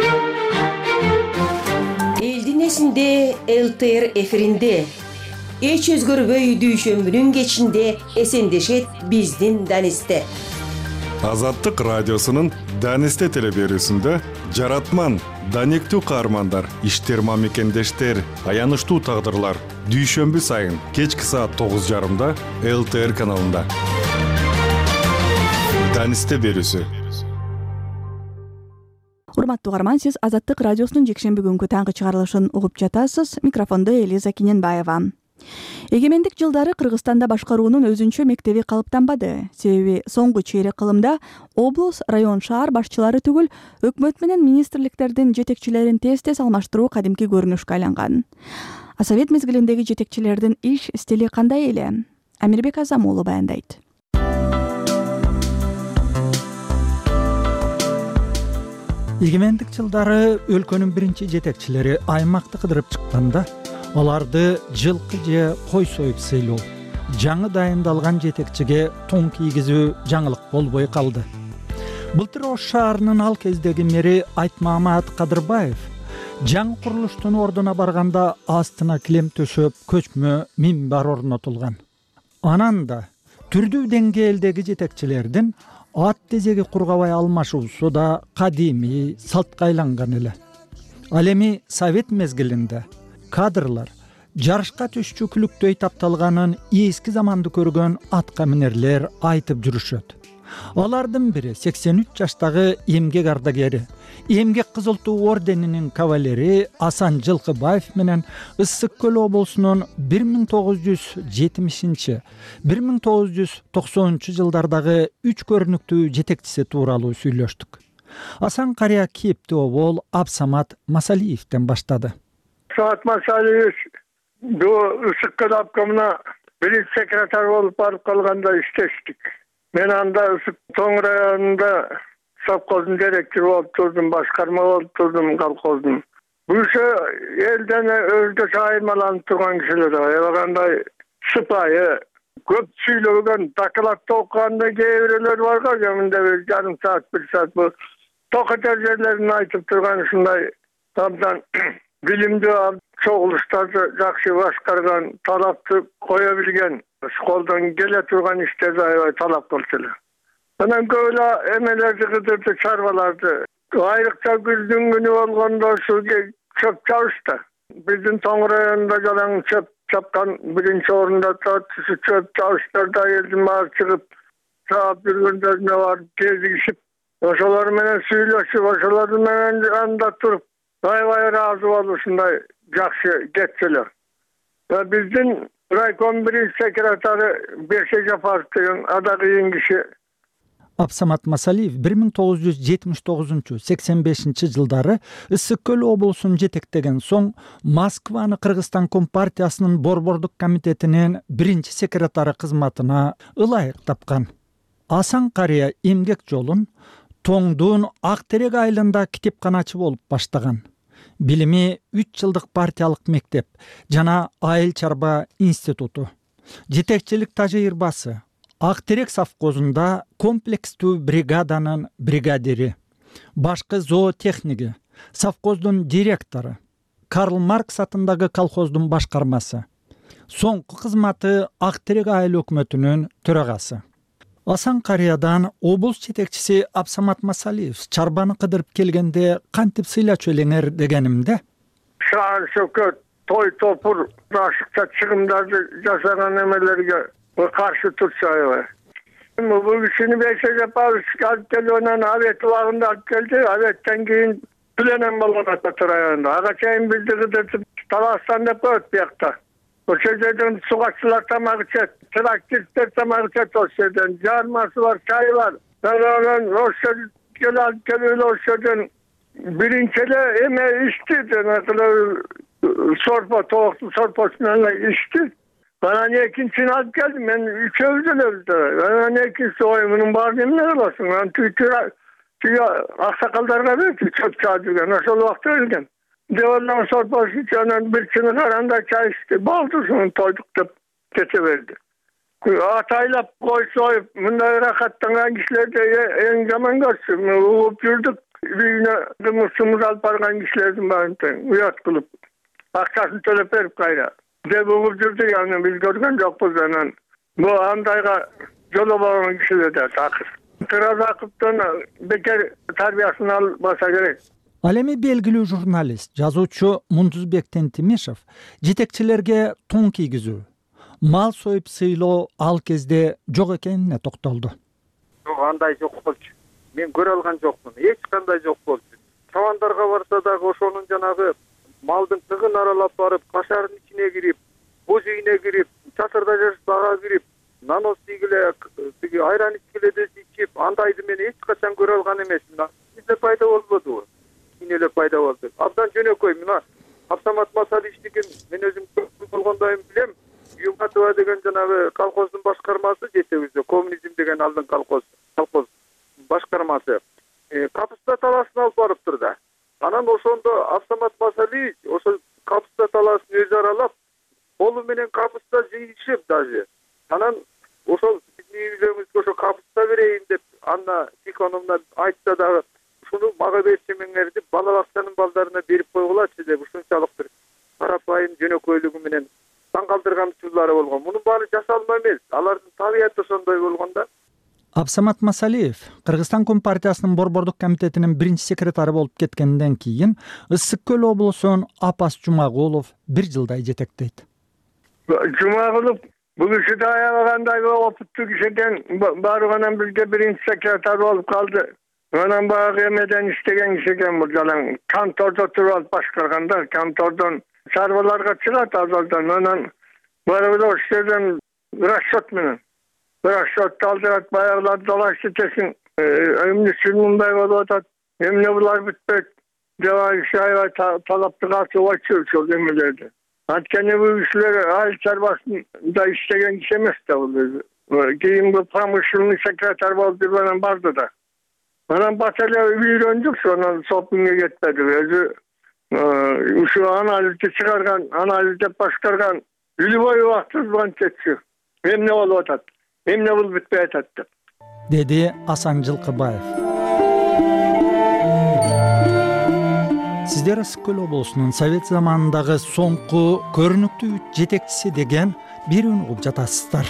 Элдин эсинде ЛТР эфиринде эч өзгөрбөй дүйшөмбүнүн кечинде эсендешет биздин Данисте. Азаттык радиосунун Данисте телеберүүсүндө жаратман, даниктүү каармандар, иштер мамекендештер, аянычтуу тагдырлар дүйшөмбү сайын кечки саат 9:30 ЛТР каналында. Данисте берүүсү. урматтуу угарман, сиз Азаттык радиосунун жекшемби күнкү таңкы чыгарылышын угуп жатасыз. Микрофондо Элиза Киненбаева. Эгемендик жылдары Кыргызстанда башкаруунун өзүнчө мектеби калыптанбады. Себеби соңку чейрек кылымда облус, район, шаар башчылары түгүл, өкмөт менен министрликтердин жетекчилерин тез-тез алмаштыруу кадимки көрүнүшкө айланган. А совет мезгилиндеги жетекчилердин иш стили кандай эле? Амирбек Азамулов баяндайт. Эгемендик жылдары өлкөнүн биринчи жетекчилери аймакты кыдырып чыкканда, аларды жылкы же кой союп сыйлоо, жаңы дайындалган жетекчиге тоң кийгизүү жаңылык болбой калды. Былтыр Ош шаарынын ал кездеги мэри Айтмамат Кадырбаев жаңы курулуштун ордуна барганда астына килем төшөп, көчмө минбар орнотулган. Анан да түрдүү деңгээлдеги жетекчилердин ат тезеги кургабай алмашуусу да кадимий салтка айланган эле. Ал эми совет мезгилинде кадрлар жарышка түшчү күлүктөй тапталганын эски заманды көргөн атка минерлер айтып жүрүшөт. Алардын бири 83 жаштагы эмгек ардагери, эмгек кызыл туу орденинин кавалери Асан Жылкыбаев менен Ысык Көл облусунун 1970-1990 жылдардагы 3 көрүнүктүү жетекчиси тууралуу сүйлөштүк. Асан карыя кептүү обол Абсамат Масалиевден баштады. Абсамат Масалиев Ысык Көл обкомуна биринчи секретарь болуп барып калганда иштештик. Мен анда Ысык Тоң районунда совхоздун директору болуп турдум, башкарма болуп турдум колхоздун. Бушу элден өзгөчө айырмаланып турган кишилер, аябагандай сыпайы, көп сүйлөгөн, докладты окуганда кээ бирөөлөр бар го, жамында бир жарым саат, 1 саат бул токотор жерлерин айтып турган ушундай абдан билимдүү, чогулуштарды жакшы башкарган, талапты кое билген, школдон келе турган иштерди аябай талап кылчу эле. Анан көп эле эмелерди кыдырды, чарбаларды. Айрыкча күздүн күнү болгондо ушу чөп чабышты. Биздин Тоң районунда жалаң чөп чапкан биринчи орунда турат. Ушу чөп чабыштарда элдин баары чыгып, чаап жүргөндөрүнө барып кезигишип, ошолор менен сүйлөшүп, ошолор менен анда туруп, аябай ыраазы болуп ушундай жакшы кетчү эле. Биздин райком биринчи секретары Беше Жапаров деген адагы киши. Абсамат Масалиев 1979-85 жылдары Ысык Көл облусун жетектеген соң Москваны Кыргызстан Компартиясынын борбордук комитетинин биринчи секретары кызматына ылайык тапкан. Асан карыя эмгек жолун Тоңдун Ак Терек айылында китепканачы болуп баштаган. Билими 3 жылдык партиялык мектеп жана айыл чарба институту. Жетекчилик тажрыйбасы Ак Терек совхозунда комплекстүү бригаданын бригадири, башкы зоотехниги, совхоздун директору, Карл Маркс атындагы колхоздун башкармасы. Соңку кызматы Ак Терек айыл өкмөтүнүн төрагасы. Асан карыядан облус жетекчиси Абсамат Масалиев чарбаны кыдырып келгенде кантип сыйлачу элеңер дегенимде, шаар шөкөт, той топур, ашыкча чыгымдарды жасаган эмелерге каршы турчу аябай. Бул кишини Беше Жапаров алып келгенен авет убагында алып келди. Аветтен кийин пленен болгон Ата районунда. Ага чейин бизди кыдыртып Таластан деп коет биякта. Ошол жерден сугакчылар тамак ичет, трактористтер тамак ичет ошол жерден. Жармасы бар, чайы бар. Анан ошол алып келип ошолдон биринчи эле эме ичти, жанагы сорпо, тооктун сорпосу менен ичти. Анан экинчини алып келдим, мен үчөөбүз элебиз. Анан экинчisi ой мунун баарын эмне кыласың? Анан тиги аксакалдарга берди, чөп чаап жүргөн, ошол убакта өлгөн. Девалдан сорпосы анан бир чыны каранда чай ичти, болду ушуну тойдук деп кете берди. Атайлап кой союп, мындай рахаттанган кишилерди эң жаман көрчү. Угуп жүрдүк, үйүнө кымызды алып барган кишилердин баарын тең уят кылып, акчасын төлөп берип кайра. Деп угуп жүрдүк, анан биз көргөн жокпуз. Анан бул андайга жолобогон кишилерди акыр. Кыразаковдон бекер тарбиясын албаса керек. Ал эми белгилүү журналист, жазуучу Мундузбек Тентимишев жетекчилерге тоң кийгизүү, мал союп сыйлоо ал кезде жок экенине токтолду. Андай жок болчу. Мен көрө алган жокмун. Эч кандай жок болчу. чабандарга барса дагы ошонун жанагы малдын тыгын аралап барып, кашардын ичине кирип, боз үйүнө кирип, чатырда жатып ага кирип, нанос ийгиле, тиги айран ичкиле ичип, андайды мен эч качан көрө алган эмесмин. Бизде пайда болбодубу? Кийин эле пайда болду. Абдан жөнөкөй. Мына Абсамат Масаличтикин мен өзүм болгондойм билем. Юматова деген жанагы колхоздун башкармасы жетебизде, коммунизм деген алдын колхоз башкармасы. Капуста таласын алып барыптыр да. Анан ошондо Абсамат Масалич ошо капуста таласын өзү аралап, колу менен капуста жыйышып даже. Анан ошол биздин үйлөрүбүзгө ошо капуста берейин деп Анна Тихоновна айтса дагы, ушуну мага берчимиңер деп бала бакчанын балдарына берип койгулачы деп ушунчалык бир карапайым жөнөкөйлүгү менен таң калтырган учурлары болгон. Мунун баары жасалма эмес. Алардын табияты ошондой болгон да. Абсамат Масалиев Кыргызстан Компартиясынын Борбордук комитетинин биринчи секретары болуп кеткенден кийин Ысык Көл облусун Апас Жумагулов 1 жылдай жетектейт. Жумагулов бул киши да аябагандай опуттуу кишиден барганан бирге биринчи секретар болуп калды. Анан баягы эмеден иштеген киши экен бул жалаң. Контордо туруп алып башкарганда, контордон чарбаларга чыгат азалдан. Анан барып оштерден расчет менен расчетты алдырат, баягылар долашты тесин. Эмне үчүн мындай болуп атат? Эмне булар бүтпөйт? Жабай киши аябай талапты катуу ошол эмелерди. Анткени бул кишилер айыл чарбасында иштеген киши эмес да бул. Кийин бул промышленный секретарь болуп жүргөнөн барды да. Анан бат эле үйрөндүк, сонан сопунга кетпеди. Өзү ушу анализди чыгарган, анализ деп башкарган любой убактыбан кетчү. Эмне болуп атат? Эмне бул бүтпөй атат деп. Деди Асан Жылкыбаев. Сиздер Ысык Көл облусунун Совет заманындагы соңку көрүнүктүү жетекчиси деген бирин угуп жатасыздар.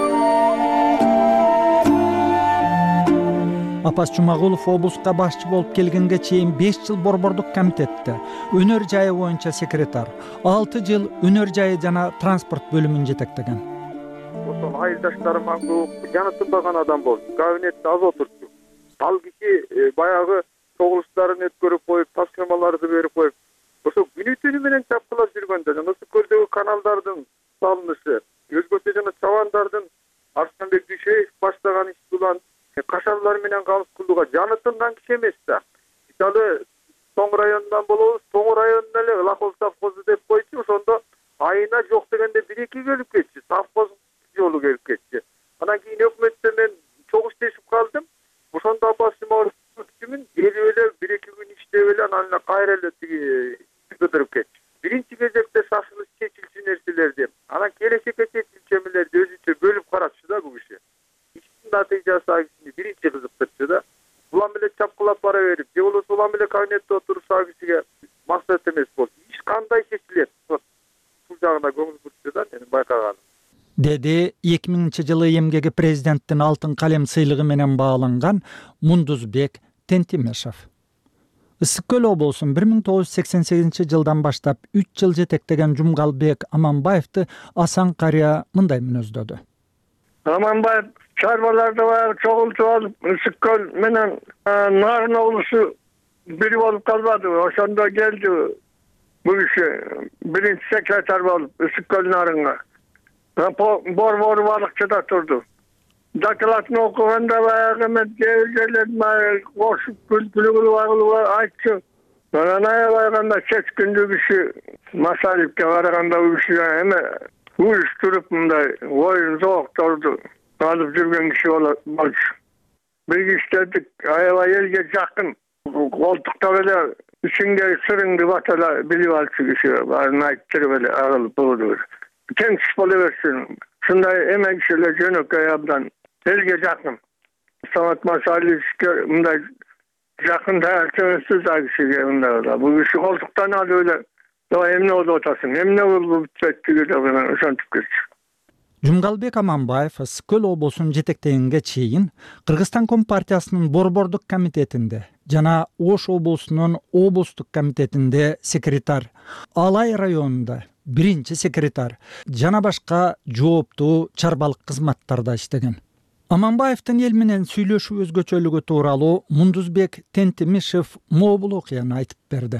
Апас Жумагулов облуска башчы болуп келгенге чейин 5 жыл Борбордук комитетте өнөр жайы боюнча секретар, 6 жыл өнөр жайы жана транспорт бөлүмүн жетектеген. Ошол айылдаштарыма көп жанытылбаган адам болду. Кабинетте аз отурчу. Ал киши баягы чогулуштарын өткөрүп коюп, тапшырмаларды берип коюп, ошо күнү түнү менен чапкылап жүргөндө, жана Ысык Көлдөгү каналдардын салынышы, өзгөчө жана чабандардын Арсланбек Дүйшөев баштаган иш булан кашарлар менен калыс кылууга жанытылган киши эмес да. Мисалы Тоң районунан болобуз, Тоң районунда эле Лахол совхозу деп койчу, ошондо айына жок дегенде 1-2 келип кетчү, совхоз жолу келип кетчү. Анан кийин өкмөттө мен чогуш тешип калдым. Ошондо апасым өкчүмүн, келип эле 1-2 күн иштеп эле анан кайра эле тиги кыдырып кетчү. Биринчи кезекте шашылыш чечилчү нерселерди, анан келечекке чечилчү эмелерди өзүнчө бөлүп карачу да бул киши. Натыйжасы биринчи кызыктырчу да. Улам эле чапкылап бара берип, же болбосо улам эле кабинетте отуруп кишиге максат эмес болду. Иш кандай чечилет? Бул жагына көңүл бурчу да, менин байкаганым. Деди 2000-жылы эмгеги президенттин алтын калем сыйлыгы менен бааланган Мундузбек Тентимешев. Ысык Көл облусун 1988-жылдан баштап 3 жыл жетектеген Жумгалбек Аманбаевди Асан карыя мындай мүнөздөдү. Аманбаев чарбаларды баягы чогултуп алып, Ысык Көл менен Нарын облусу бири болуп калбады. Ошондо келди бул киши биринчи секретарь болуп Ысык Көл Нарынга. Бор балыкчыда турду. Докладын окуганда баягы жерлерин кошуп күлкүлүү айтчу. Анан аябай чеч күндү киши Масалиевке караганда бул киши эме уюштуруп мындай оюн зоокторду алып жүргөн киши болчу. Бир иштедик, аябай элге жакын. Колтуктап эле ичиңдеги сырыңды батала билип алчу киши. Баарын айттырып эле агылып болду. Теңсиз боло берсин. Шундай эме кишилер жөнөкөй абдан элге жакын. Самат Масалиевке мындай жакын таңсыз кишиге мындай. Бул киши колтуктан алып эле эмне болуп атасың, эмне болуп бүттүгү деп ошентип кетчү. Жумгалбек Аманбаев Ысык Көл облусун жетектегенге чейин Кыргызстан Компартиясынын Борбордук комитетинде жана Ош облусунун облустук комитетинде секретарь, Алай районунда биринчи секретарь жана башка жооптуу чарбалык кызматтарда иштеген. Аманбаевдин эл менен сүйлөшүү өзгөчөлүгү тууралуу Мундузбек Тентимишев могул окуяны айтып берди.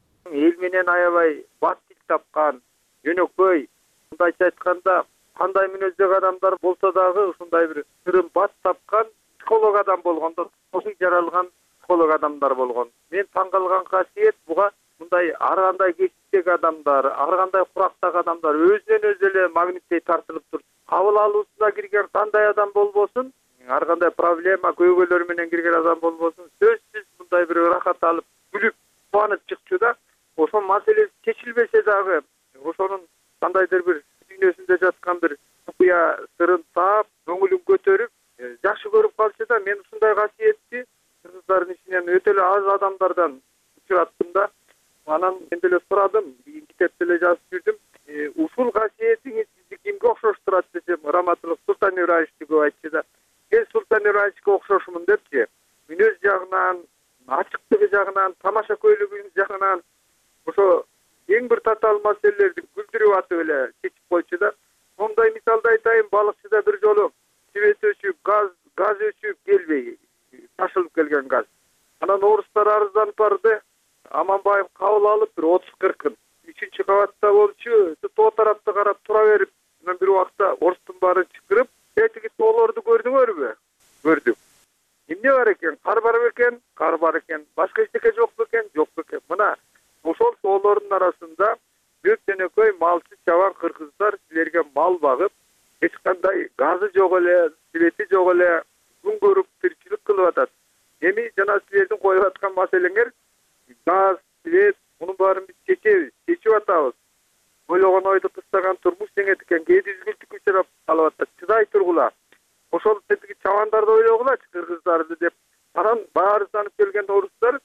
Эл менен аябай бат тил тапкан, жөнөкөй, мындайча айтканда кандай мүнөздөгү адамдар болсо дагы ушундай бир сырын бат тапкан психолог адам болгондо, ошол жаралган психолог адамдар болгон. Мен таң калган касиет буга мындай ар кандай кесиптеги адамдар, ар кандай курактагы адамдар өзүнөн өзү эле магниттей тартылып туруп, кабыл алуусуна кирген кандай адам болбосун, ар кандай проблема, көйгөйлөр менен кирген адам болбосун, сөзсүз мындай бир ырахат алып, күлүп, кубанып чыкчу да. Ошол маселеси чечилбесе дагы, ошонун кандайдыр бир дүйнөсүндө жаткан бир окуя сырын таап, көңүлүн көтөрүп, жакшы көрүп калчу да. Мен ушундай касиетти кыргыздардын ичинен өтө эле аз адамдардан учураттым да. Анан мен деле сурадым, китепте эле жазып жүрдүм. Ушул касиетиңиз сизди кимге окшоштурат десем, Раматылык Султан Ибраевичти көп айтчу да. Мен Султан Ибраевичке окшошмун депчи. Мүнөз жагынан, ачыктыгы жагынан, тамашакөйлүгү жагынан ошо эң бир татаал маселелерди күлдүрүп атып эле чечип койчу да. Мондай мисалды айтайын, балыкчыда бир жолу свет өчүп, газ өчүп келбей, ташылып келген газ. Анан орустар арызданып барды. Аманбаев кабыл алып бир 30-40 3-чү кабатта болчу, тоо тарапты карап тура берип, анан бир убакта орустун баарын чакырып, тетиги тоолорду көрдүңөрбү? Көрдүк. Эмне бар экен? Кар бар бекен? Кар бар экен. Башка эчтеке жок бекен? Жок бекен. Мына ошол тоолордун арасында көп жөнөкөй малчы чабан кыргыздар силерге мал багып, эч кандай газы жок эле, свети жок эле, күн көрүп тиричилик кылып атат. Эми жана силердин коюп аткан маселеңер газ, свет, мунун баарын биз чечип атабыз. Ойлогон ойду кыстаган турмуш деңет экен, кээде үзгүлтүккө учурап калып атат. Чыдай тургула. Ошол тетиги чабандарды ойлогулачы, кыргыздарды деп. Анан баарызданып келген орустар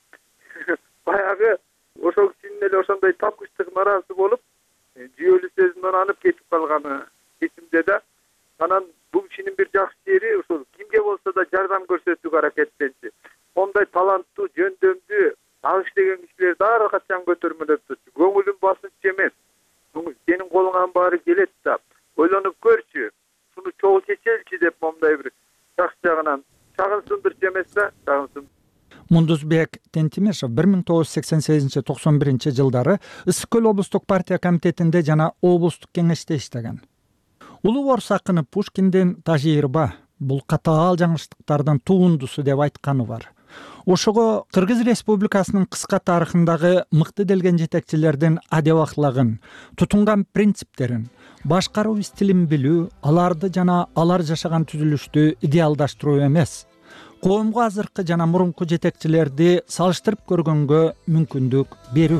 баягы ошол кишинин эле ошондой тапкычтык наразы болуп, жүйөлүү сөзүнөн анып кетип калганы эсимде да. Анан бул кишинин бир жакшы жери ошол кимге болсо да жардам көрсөтүүгө аракеттенчү. Ондай таланттуу, жөндөмдүү, ак иштеген кишилерди ар качан көтөрмөлөп турчу. Көңүлүн басынчы эмес. Сенин колуңан баары келет да. Ойлонуп көрчү. Шуну чогуу чечеличи деп мондай бир жакшы жагынан чагынсындырчу эмес да, чагынсын. Мундузбек Тентимишев 1988-91 жылдары Ысык Көл облустук партия комитетинде жана облустук кеңеште иштеген. Улуу Орус акыны Пушкиндин Тажирба бул катаал жаңылыштыктардын туундусу деп айтканы бар. Ошого Кыргыз Республикасынын кыска тарыхындагы мыкты делген жетекчилердин адеп аклагын, тутунган принциптерин, башкаруу стилин билүү, аларды жана алар жашаган түзүлүштү идеалдаштыруу эмес, коомго азыркы жана мурунку жетекчилерди салыштырып көргөнгө мүмкүндүк берүү.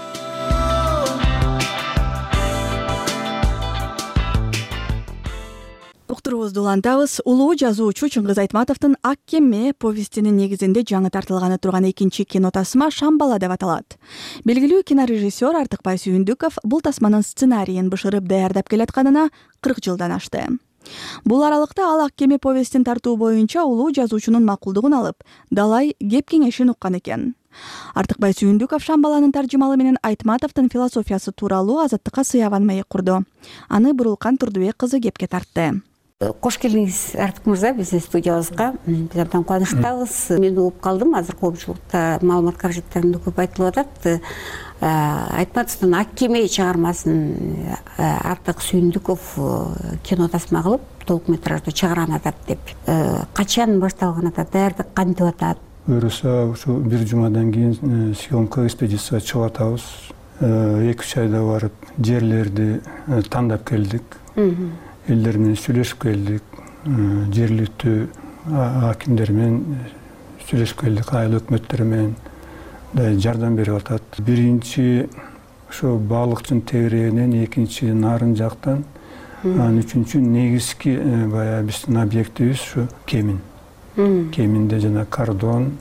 Уктуруубузду улантабыз. Улуу жазуучу Чыңгыз Айтматовдун Ак кеме повестинин негизинде жаңы тартылганы турган экинчи кино тасма Шамбала деп аталат. Белгилүү кинорежиссер Артыкбай Сүйүндүков бул тасманын сценарийин бышырып даярдап келатканына 40 жылдан ашты. Бул аралыкта ал Ак кеме повестин тартуу боюнча улуу жазуучунун макулдугун алып, далай кеп кеңешин уккан экен. Артыкбай Сүйүндүков Шамбаланын таржымалы менен Айтматовдун философиясы тууралуу Азаттыкка сыяган маек курду. Аны Бурулкан Турдубек кызы кепке тартты. Кош келдиңиз, Артык мырза, биздин студиябызга. Биз абдан кубанычтабыз. Мен угуп калдым, азыр коомчулукта маалымат каражаттарында көп айтылып атат. Айтматовдун Ак кеме чыгармасын Артык Сүйүндүков кино тасма кылып, толукметражды чыгарган атат деп. Качан башталган атат, даярдык кантип атат? Буюрса, ушу бир жумадан кийин съемка экспедицияга чыгып атабыз. 2-3 айда барып, жерлерди тандап келдик. Элдер менен сүйлөшүп келдик, жергиликтүү акимдер менен сүйлөшүп келдик, айыл өкмөттөрү менен жардам берип атат. Биринчи ошо балыкчынын тегерегинен, экинчи нарын жактан, анан үчүнчү негизги баягы биздин объектибиз ушу Кемин. Кеминде жана кардон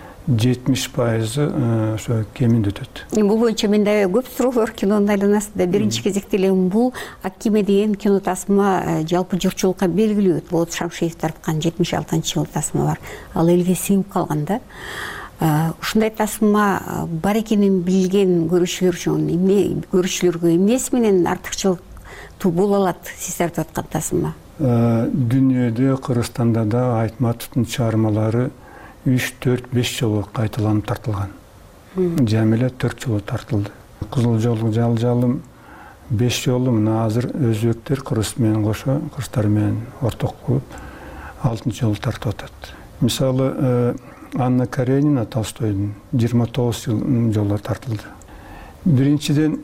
70% ошо Кеминде өтөт. Бул боюнча менде көп суроолор кинонун айланасында. Биринчи кезекте эле бул Ак кеме деген кино тасма жалпы журтчулукка белгилүү. Болот Шамшиев тарткан 76-жылы тасма бар. Ал элге сиңип калган да. Ушундай тасма бар экенин билген көрүүчүлөргө эмнеси менен артыкчылык боло алат сиз айтып аткан тасма? Дүнүйөдө, Кыргызстанда да Айтматовдун чыгармалары 3-4-5 жолу кайталанып тартылган. Жамы эле 4 жолу тартылды. Кызыл жол жалым 5 жолу, мына азыр өзбектер кыргыз менен кошо, кыргыздар менен орток болуп 6 жолу тартып атат. Мисалы, Анна Каренина Толстойдун 29 жолу тартылды. Биринчиден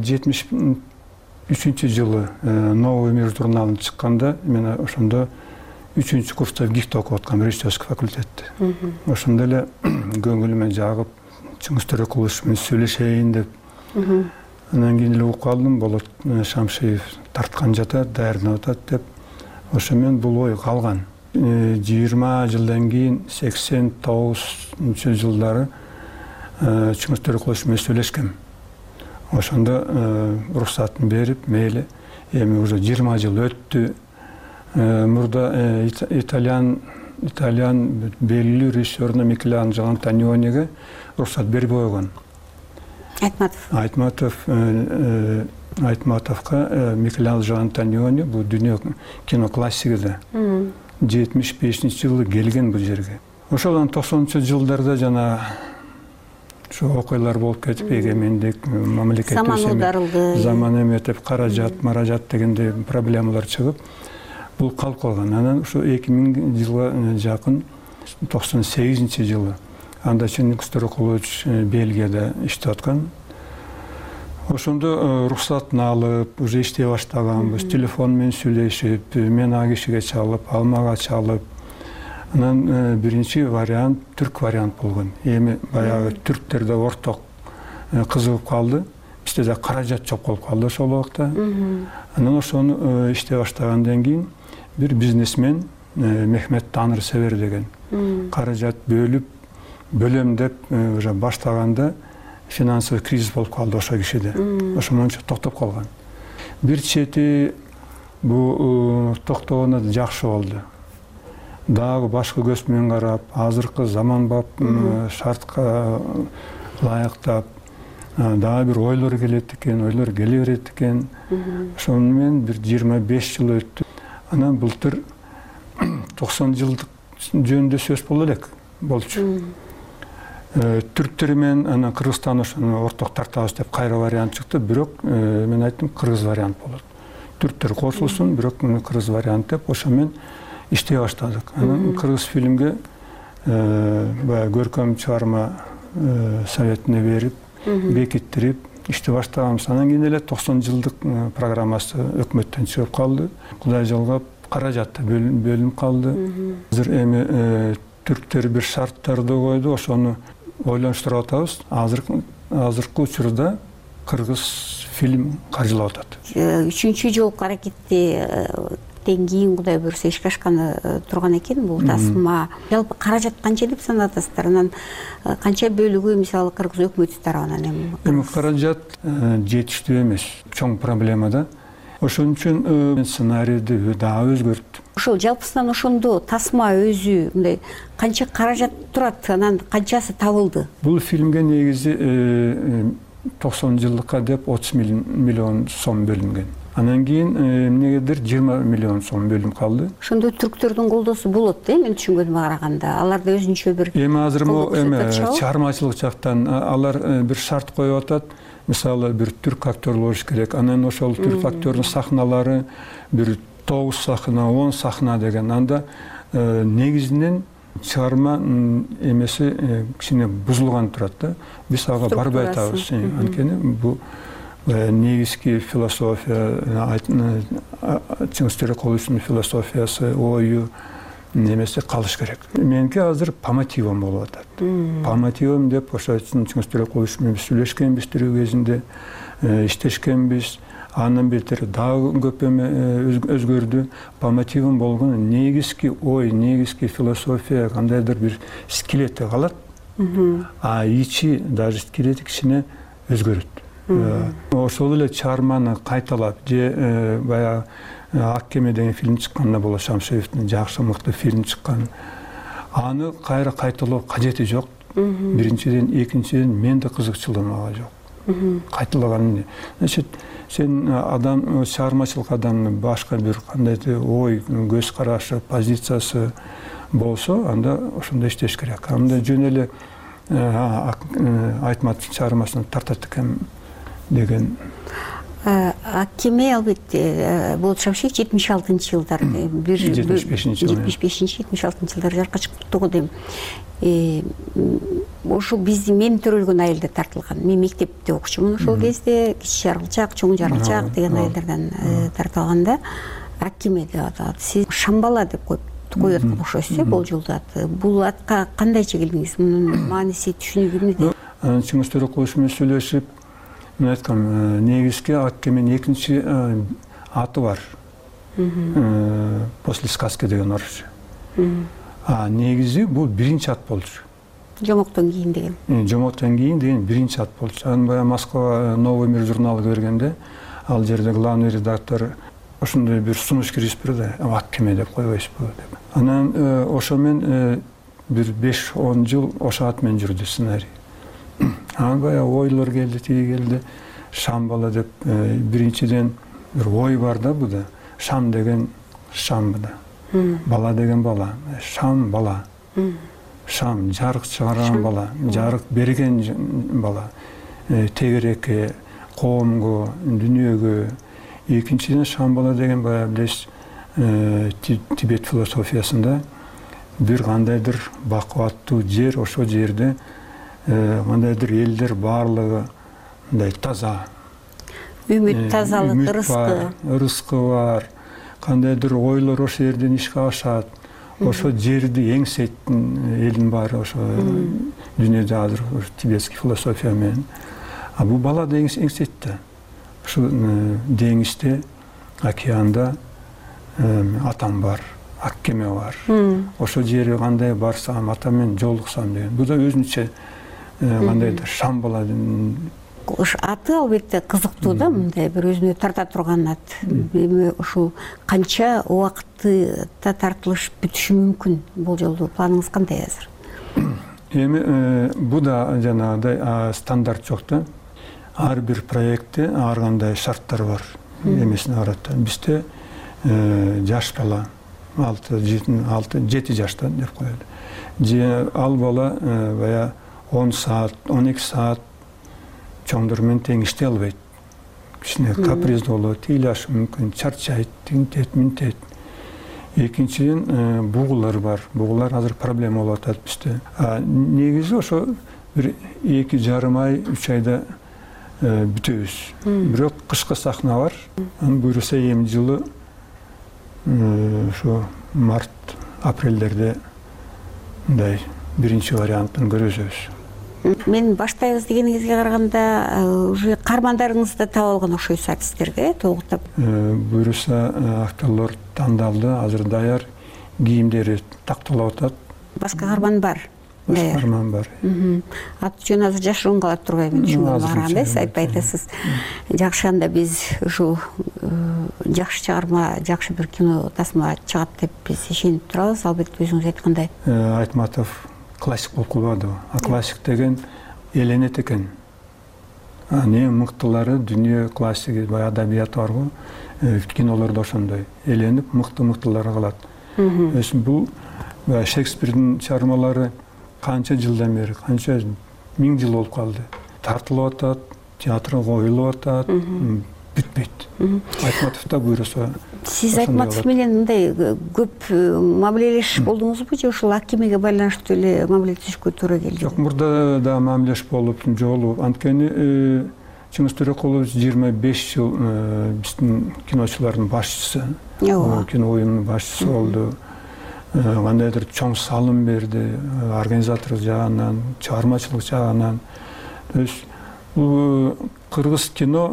73 жылы Новый мир журналын чыкканда, мен ошондо 3-чү курста ГИКте окуп аткам, режиссерский факультетте. Ошондо эле көңүлүмө жагып, Чыңгыз Төрөкулович менен сүйлөшейин деп. Анан кийин эле угуп калдым, Болот Шамшиев тарткан жатат, даярданып атат деп. Ошо менен бул ой калган. 20 жылдан кийин 89 жылдары Чыңгыз Төрөкулович менен сүйлөшкөм. Ошондо уруксатын берип, мейли, эми уже 20 жыл өттү. Мурда итальян белгилүү режиссеруна Микеланджело Антониониге уруксат берип койгон. Айтматовго Микеланджело Антониони бул дүйнө кино классиги 75-жылы келген бул жерге. Ошолдан 90-жылдарда жана ошо окуялар болуп кетип, эгемендик, мамлекет заман эметип, маражат дегендей проблемалар чыгып, бул калып калган. Анан ошо 2000 жылга жакын 98-жылы анда Чыңгыз Төрөкулович Бельгияда иштеп аткан. Ошондо уруксатын алып, уже иштей баштаганбыз, телефон менен сүйлөшүп, мен а кишиге чалып, ал мага чалып. Анан биринчи вариант түрк вариант болгон. Эми баягы түрктерде орток кызыгып калды. Бизде да каражат жок болуп калды ошол убакта. Анан ошону иштей баштагандан кийин бир бизнесмен Мехмет Танырсебер деген каражат бөлөм деп уже баштаганда финансовый кризис болуп калды ошо кишиде. Ошо менен токтоп калган. Бир чети бул токтогону жакшы болду. Дагы башка көз менен карап, азыркы заманбап шартка ылайыктап, дагы бир ойлор келет экен, ойлор келе берет экен. Ошону менен бир 25 жыл өттү. Анан былтыр 90 жылдык жөнүндө сөз болду элек, болчу. Түрктөр менен анан Кыргызстан ошону орток тартабыз деп кайра вариант чыкты, бирок мен айттым, кыргыз вариант болот. Түрктөр кошулсун, бирок кыргыз вариант деп ошо менен иштей баштадык. Анан кыргыз фильмге көркөм чыгарма советине берип, бекиттирип иштей баштаганбыз. Анан кийин эле 90 жылдык программасы өкмөттөн чыгып калды. Кудай жалгап, каражатта бөлүнүп калды. Азыр эми түрктөр бир шарттарды койду, ошону ойлонуштуруп атабыз. Азыркы учурда кыргыз фильм каржылап атат. 3-чү жолку аракеттен кийин Кудай буйруса ишке ашканы турган экен бул тасма. Жалпы каражат канча деп санатасыздар? Анан канча бөлүгү мисалы кыргыз өкмөтү тарабынан эми каражат жетиштүү эмес, чоң проблема да. Ошон үчүн сценарийди дагы өзгөрттү. Ошол жалпысынан ошондо тасма өзү мындай канча каражат турат, анан канчасы табылды? Бул фильмге негизи 90 жылдыкка деп 30 миллион сом бөлүнгөн. Анан кийин эмнегедир 20 миллион сом бөлүнүп калды. Ошондо түрктөрдүн колдоосу болот да, мен түшүнгөнүмө караганда. Аларда өзүнчө бир эми азыр чыгармачылык жактан алар бир шарт коюп атат. Мисалы бир түрк актер болуш керек. Анан ошол түрк актердин сахналары бир 9 сахна, 10 сахна деген. Анда негизинен чыгарма эмеси кичине бузулган турат да. Биз ага барбай атабыз. Анткени бул негизги философия, Чыңгыз Төрөкуловичтин философиясы, ою немесе калыш керек. Меники азыр по мотивам болуп атат. По мотивам деп ошо Чыңгыз Төрөкулович менен сүйлөшкөнбүз тирүү кезинде, иштешкенбиз. Андан бетер дагы көп өзгөрдү. По мотивам болгон негизги ой, негизги философия кандайдыр бир скелети калат. А ичи даже скелети кичине өзгөрөт. Ошол эле чыгарманы кайталап же баягы Ак кеме деген фильм чыкканда Болот Шамшиевдин жакшы мыкты фильм чыккан. Аны кайра кайталоо кажети жок. Биринчиден, экинчиден менде кызыкчылыгым ага жок. кайталаган. Значит, сен адам чыгармачылык адамдын башка бир кандайдыр ой, көз карашы, позициясы болсо, анда ошондой иштеш керек. Анда жөн эле Айтматовдун чыгармасына тартат экен деген. Аккеме албетте болот шамшек 76-жылдар 75-76-жылдар жарыкка чыктыгы дейм. Ошо менин төрөлгөн айылда тартылган. Мен мектепте окучумун ошол кезде, кичи жаргылчак, чоң жаргылчак деген айылдардан тартылганда Аккеме деп аталат. Сиз Шамбала деп коет окшойсуз, бул жылдат. Бул атка кандайча келдиңиз? Мунун мааниси, түшүнүгү эмне? Чыңгыз Төрөкулович менен сүйлөшүп, мен айткам, негизги Аккеменин экинчи аты бар. После сказки деген орусча. Негизи бул биринчи ат болчу. Жомоктон кийин деген. Жомоктон кийин деген биринчи ат болчу. Анан баягы Москва Новый мир журналына бергенде, ал жерде главный редактор ошондой бир сунуш киргизип берди, Аккеме деп койбойсузбу деп. Анан ошо мен бир 5-10 жыл ошо ат менен жүрдү сценарий. Анан баягы ойлор келди, тиги келди. Шамбала деп биринчиден бир ой бар да буда. Шам деген шам буда. Бала деген бала. Шам бала. Шам жарык чыгарган бала, жарык берген бала. Тегерекке, коомго, дүйнөгө. Экинчиден шам бала деген баягы билесиз, Тибет философиясында бир кандайдыр бакубаттуу жер, ошол жерде кандайдыр элдер баардыгы мындай таза. Үмүт, тазалык, ырыскы бар. Кандайдыр ойлор ошол жерден ишке ашат. Ошо жерди эңсейтин элдин баары ошо дүйнөдө азыр тибетский философия менен. Бул бала да эңсейт да. Ошо деңизде, океанда атам бар, Аккеме бар. Ошо жерге кандай барсам, атам менен жолуксам деген. Бул да өзүнчө кандайдыр Шамбала. Аты албетте кызыктуу да, мындай бир өзүнө тарта турган ат. Эми ушул канча убакытта тартылыш бүтүшү мүмкүн? Бул жолу планыңыз кандай азыр? Эми бул да жанагыдай стандарт жок да. Ар бир проектте ар кандай шарттар бар. Эмесине карата. Бизде жаш бала 6-7 жашта деп коет. Ал бала бая 10 саат, 12 саат чоңдор менен тең иштей албайт. Кичине каприздүү болот, ыйлашы мүмкүн, чарчайт, минтет. Экинчиден бугулар бар. Бугулар азыр проблема болуп атат бизде. Негизи ошо бир 2,5 ай, 3 айда бүтөбүз. Бирок кышкы сахна бар. Анын буюрса эми жылы ошо март, апрелдерде мындай биринчи вариантын көрөбүз. Мен баштайбыз дегениңизге караганда уже кармандарыңызды да таап алган окшойсуз артисттерге, толуктап. Буюрса актерлор тандалды, азыр даяр, кийимдери такталып атат. Башка карман бар. Башка карман бар. Аты жөн азыр жашыруун калат турбайбы, түшүнгөнүм сиз айтпай атасыз. Жакшы, анда биз ушул жакшы чыгарма, жакшы бир кино тасма чыгат деп биз ишенип турабыз. Албетте өзүңүз айткандай. Айтматов классик болуп калбады. Классик деген эленет экен. Эң мыктылары дүйнө классиги, баягы адабият барбы? Кинолордо ошондой эленип мыктылар калат. Бул Шекспирдин чыгармалары канча жылдан бери, канча 1000 жыл болуп калды. Тартылып атат, театрга коюлуп атат, бүтпөйт. Айтматов да буйруса. Сиз Айтматов менен мындай көп мамилелеш болдуңузбу же ушул Аккемеге байланыштуу эле мамилелешүүгө туура келди? Жок, мурда да мамилелеш болуп, жолу. Анткени Чыңгыз Төрөкулович 25 жыл биздин киночулардын башчысы, кино уюмунун башчысы болду. Кандайдыр чоң салым берди, организатор жагынан, чыгармачылык жагынан. Бул кыргыз кино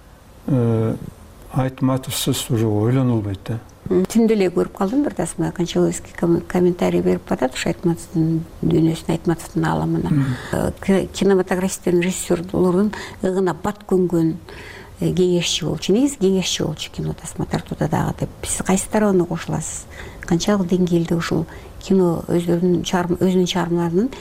Айтматовсуз уже ойлонулбойт да. Түндө эле көрүп калдым бир тасма, Кончаловский комментарий берип атат ушу Айтматовдун дүйнөсүнө, Айтматовдун ааламына. Кинематографисттердин, режиссерлордун ыгына бат көнгөн кеңешчи болчу. Негизи кеңешчи болчу кино тасма тартууда дагы деп. Сиз кайсы тарабына кошуласыз? Канчалык деңгээлде ушул кино өзүнүн чыгармаларынын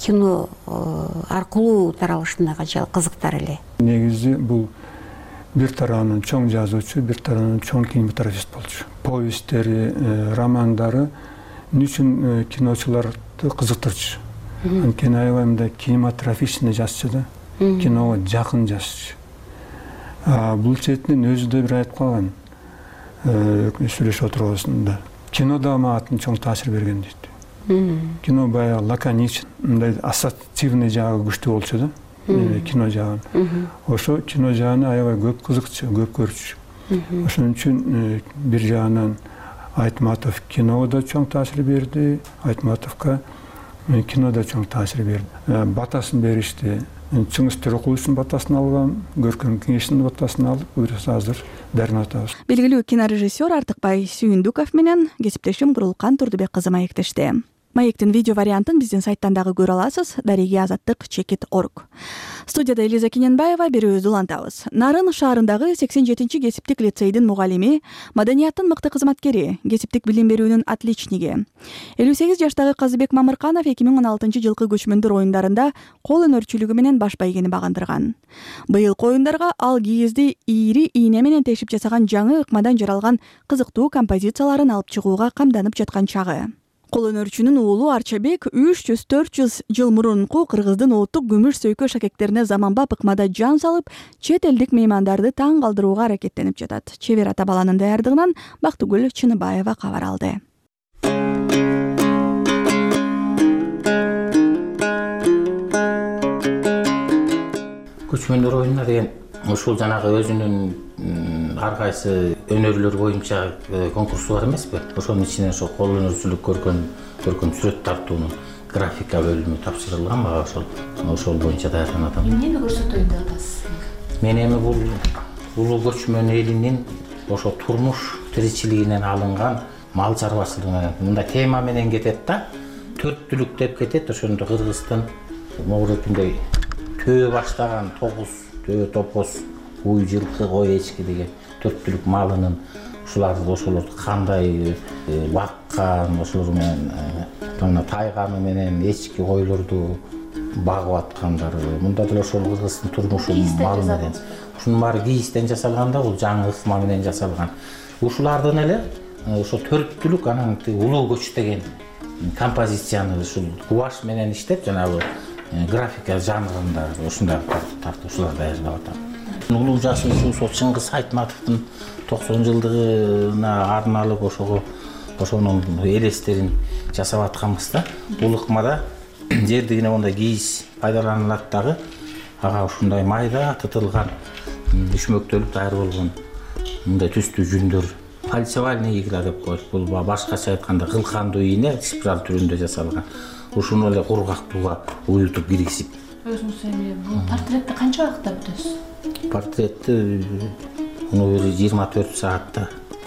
кино аркылуу таралышына канчалык кызыктар эле? Негизи бул бир тарабынан чоң жазуучу, бир тарабынан чоң кинематографист болчу. Повесттери, романдары эмне үчүн киночуларды кызыктырчу? Анткени аябай мындай кинематографичный жазчу да, киного жакын жазчу. Бул четинен өзү да бир айтып калган, сүйлөшүп отургусунда. Кино да мага чоң таасир берген дейт. Кино баягы лаконичен, мындай ассоциативный жагы күчтүү болчу да, кино жагын. Ошо кино жагын аябай көп кызыкчу, көп көрчү. Ошон үчүн бир жагынан Айтматов киного да чоң таасир берди, Айтматовго кино да чоң таасир берди. Батасын беришти. Чыңгыз Төрөкуловдун батасын алгам, Көркөм Кеңештин батасын алып, азыр Дарин атабыз. Белгилүү кинорежиссер Артыкбай Сүйүндүков менен кесиптешим Курулкан Турдубек кызы маектешти. Маектин видео вариантын биздин сайттан дагы көрө аласыз. Дареги Азаттык.org. Студияда Элиза Кененбаева берүүбүздү улантабыз. Нарын шаарындагы 87-чи кесиптик лицейдин мугалими, маданияттын мыкты кызматкери, кесиптик билим берүүнүн отличниги. 58 жаштагы Казыбек Мамырканов 2016-жылкы көчмөндөр оюндарында кол өнөрчүлүгү менен баш байгени багындырган. Быйылкы оюндарга ал кийизди ийри ийне менен тешип жасаган жаңы ыкмадан жаралган кызыктуу композицияларын алып чыгууга камданып жаткан чагы. Кол өнөрчүнүн уулу Арчабек 300-400 жыл мурунку кыргыздын улуттук күмүш сөйкө шакектерине заманбап ыкмада жан салып, чет элдик меймандарды таң калтырууга аракеттенип жатат. Чебер ата баланын даярдыгынан Бактыгүл Чыныбаева кабар алды. Көчмөндөр оюнуна деген ушул жанагы өзүнүн ар кайсы өнөрлөр боюнча конкурсу бар эмеспи? Ошонун ичинен ошо кол өнөрчүлүк көркөм сүрөт тартуунун графика бөлүмү тапшырылган мага ошол боюнча даярданып атам. Эмнени көрсөтөйүн деп атасыз? Мен эми бул улуу көчмөн элинин ошо турмуш тиричилигинен алынган мал чарбачылыгына мындай тема менен кетет да. 4 түлүк деп кетет, ошондо Кыргыздын могурекинде төө баштаган 9 төө топоз уй жылкы кой эчки деген 4 түлүк малынын ошолорду кандай баккан, ошолор менен тайганы менен эчки койлорду багып аткандары, мында деле ошол Кыргыздын турмушу малы менен. Ушунун баары кийистен жасалган да, бул жаңы ыкма менен жасалган. Ушулардын эле ошо 4 түлүк анан улуу көч деген композицияны ушул гуаш менен иштеп, жанагы графика жанрында ушундай тартуучулар даярдап атам. Улуу жазуучу Чыңгыз Айтматовдун 90 жылдыгына арналып ошонун элестерин жасап атканбыз да. Бул ыкмада жердигине мондай кийиз пайдаланылат дагы, ага ушундай майда тытылган үшмөктөлүп даяр болгон мындай түстүү жүндөр фальцевальный игра деп коет. Бул башкача айтканда кылкандуу ийне спираль түрүндө жасалган. Ушуну эле кургактууга уютуп киргизип. Өзүңүз эми бул портретти канча убакытта бүтөсүз? Портретти 24 саатта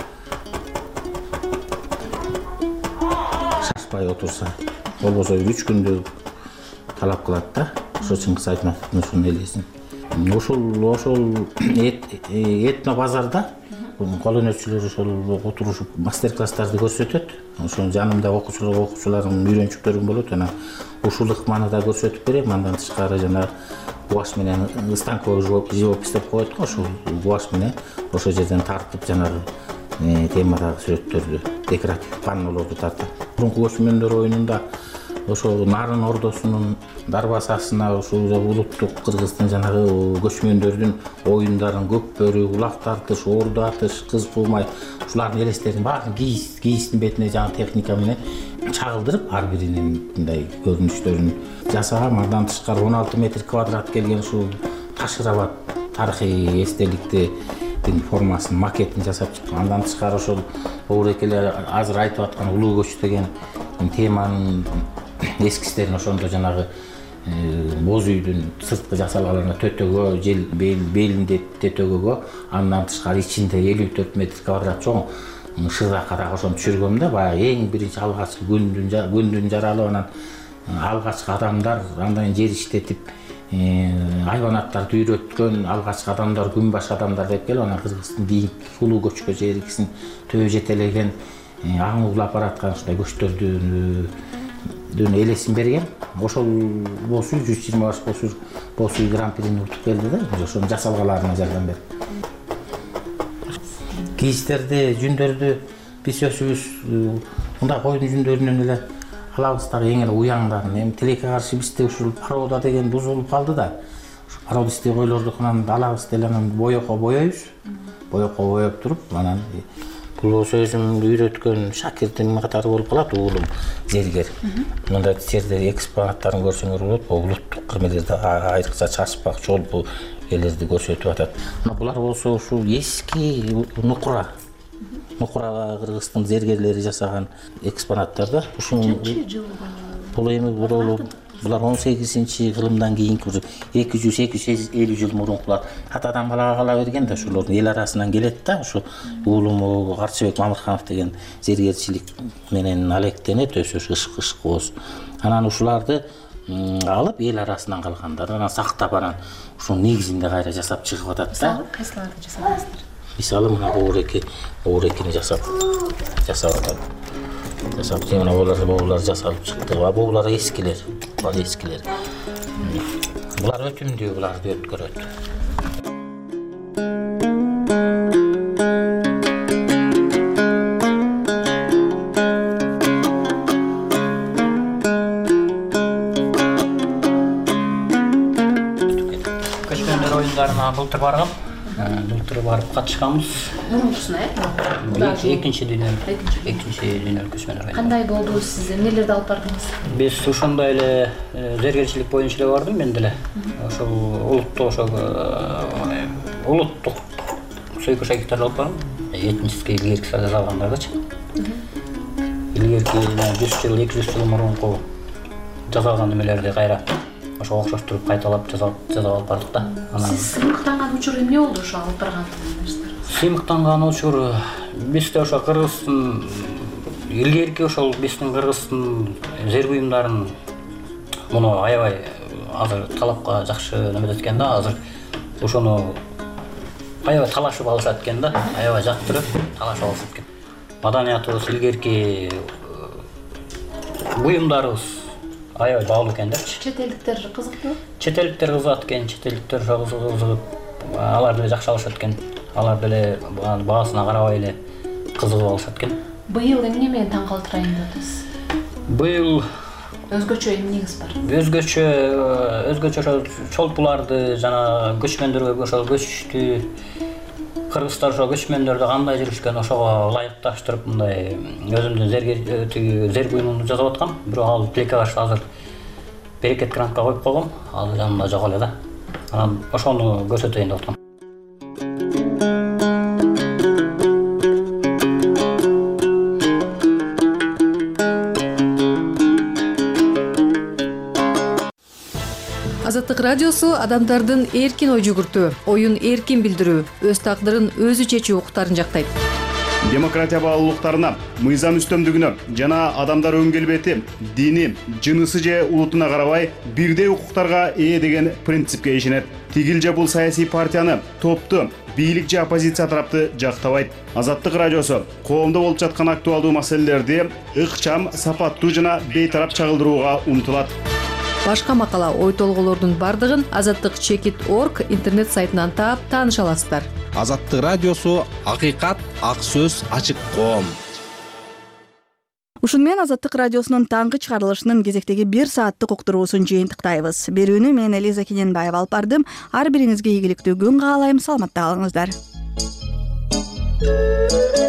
шашпай отурса, болбосо 3 күндө талап кылат да. Ошо Чыңгыз Айтматовдун ушунун элесин. Ошол этно базарда кол өнөрчүлөр ошол отурушуп мастер-класстарды көрсөтөт. Ошонун жанымда окуучуларым, үйрөнчүктөрүм болот. Анан ушул ыкманы да көрсөтүп берем. Андан тышкары жана гуаш менен станковый живопись деп коет го, ошол гуаш менен ошол жерден тартып жанагы темадагы сүрөттөрдү, декоратив паннолорду тартып. Мурунку көчмөндөр оюнунда ошол Нарын ордосунун дарбазасына ушул улуттук Кыргыздын жанагы көчмөндөрдүн оюндарын, көкбөрү, улак тартыш, орду атыш, кыз пулмай ушулардын элестерин баарын кийиздин бетине жаңы техника менен чагылдырып, ар биринин мындай көрүнүштөрүн жасагам. Андан тышкары 16 метр квадрат келген ушул Ташырабад тарыхый эстеликтин формасын, макетин жасап чыктым. Андан тышкары ошол Оорекеле азыр айтып аткан улуу көч деген теманын эскистерин ошондо жанагы боз үйдүн сырткы жасалгаларына төтөгө, жел белинде төтөгөгө, андан тышкары ичинде 54 метр квадрат чоң шыракка ошону түшүргөм да. Баягы эң биринчи алгачкы күндүн жаралып, анан алгачкы адамдар андан жер иштетип айбанаттарды үйрөткөн алгачкы адамдар, күнбаш адамдар деп келип, анан Кыргыздын кийинки улуу көчкө жеркисин төбө жетелеген аң улап бараткан ушундай көчтөрдү элесин берген. Ошол болсу 120 баш болсу гран-прини утуп келди да. Ошонун жасалгаларына жардам берип. Кийистерди, жүндөрдү биз өзүбүз мындай койдун жүндөрүнөн эле алабыз дагы эң эле уяңдарын. Эми тилекке каршы бизде ушул порода деген бузулуп калды да. Породистый койлордукунан алабыз деле анан боекко боейбиз. Боекко боеп туруп, анан бул өзүм үйрөткөн шакиртим катары болуп калат, уулум зергер. Мындай жерде экспонаттарын көрсөңөр болот, улуттук кырмелерди айрыкча чачпак, чолпу элерди көрсөтүп атат. Мына булар болсо ушул эски нукура. Нукура Кыргыздын зергерлери жасаган экспонаттар да. Бул эми булар 18-кылымдан кийинки 200-250 жыл мурункулар. Атадан балага кала берген да, ошолордун эл арасынан келет да. Ушу уулум Карчыбек Мамырханов деген зергерчилик менен алектенет, өсөш ышкыбыз. Анан ушуларды алып эл арасынан калгандар анан сактап анан ушунун негизинде кайра жасап чыгып атат да. Кайсыларды жасадыңыздар? Мисалы мына оорекини жасап атат. Жасап мына боулар жасалып чыкты. Боулар эскилер. Булар өтүмдүү, буларды өткөрөт. Көчмөндөр оюндарына былтыр баргам. Былтыр барып катышканбыз. Мурункусуна, Экинчи дүйнөлүк көчмөндөр оюну. Кандай болду, сиз эмнелерди алып бардыңыз? Биз ошондой эле зергерчилик боюнча эле бардым мен деле. Ошол улуттук сөйкө шакирттарды алып бардым. Этнический илгерки жасалгандардычы. Илгерки 100 жыл, 200 жыл мурунку жасалган эмелерди кайра ошо окшоштуруп кайталап жасап алып бардык да. Сиз сыймыктанган учур эмне болду ошо алып барганыңызда? Сыймыктанган учур бизде ошо Кыргыздын илгерки ошол биздин Кыргыздын зер буюмдарын муну аябай азыр талапка жакшы неметет экен да, азыр ошону аябай талашып алышат экен да, аябай жактырып талашып алышат экен. Маданиятыбыз илгерки буюмдарыбыз аябай баалуу экендерчи. Чет элдиктер кызыктуу? Чет элдиктер кызыгат экен, чет элдиктер кызыгып, алар деле жакшы алышат экен. Алар деле баасына карабай эле кызыгып алышат экен. Быйыл эмне менен таң калтырайын деп атасыз? Быйыл өзгөчө эмнеңиз бар? Өзгөчө ошо чолпуларды жана көчмөндөргө ошо көчүштү. Кыргыздар ошо көчмөндөрдү кандай жүрүшкөн ошого ылайыкташтырып мындай өзүмдүн зер буюмумду жасап аткам. Бирок ал тилекке каршы азыр берекет грантка коюп койгом. Ал жанымда жок эле да. Анан ошону көрсөтөйүн деп аткам. Азаттык радиосу адамдардын эркин ой жүгүртүү, оюн эркин билдирүү, өз тагдырын өзү чечүү укуктарын жактайт. Демократия баалуулуктарына, мыйзам үстөмдүгүнө жана адамдар өң келбети, дини, жынысы же улутуна карабай бирдей укуктарга ээ деген принципке ишенет. Тигил же бул саясий партияны, топту, бийлик же оппозиция тарапты жактабайт. Азаттык радиосу коомдо болуп жаткан актуалдуу маселелерди ыкчам, сапаттуу жана бейтарап чагылдырууга умтулат. Башка макала, ой толголордун бардыгын azattik.org интернет сайтынан таап тааныша аласыздар. Азаттык радиосу акыйкат, ак сөз, ачык коом. Ушун менен Азаттык радиосунун таңкы чыгарылышынын кезектеги 1 сааттык уктуруусун жыйынтыктайбыз. Берүүнү мен Элиза Кененбаева алып бардым. Ар бириңизге ийгиликтүү күн каалайм, саламатта калыңыздар.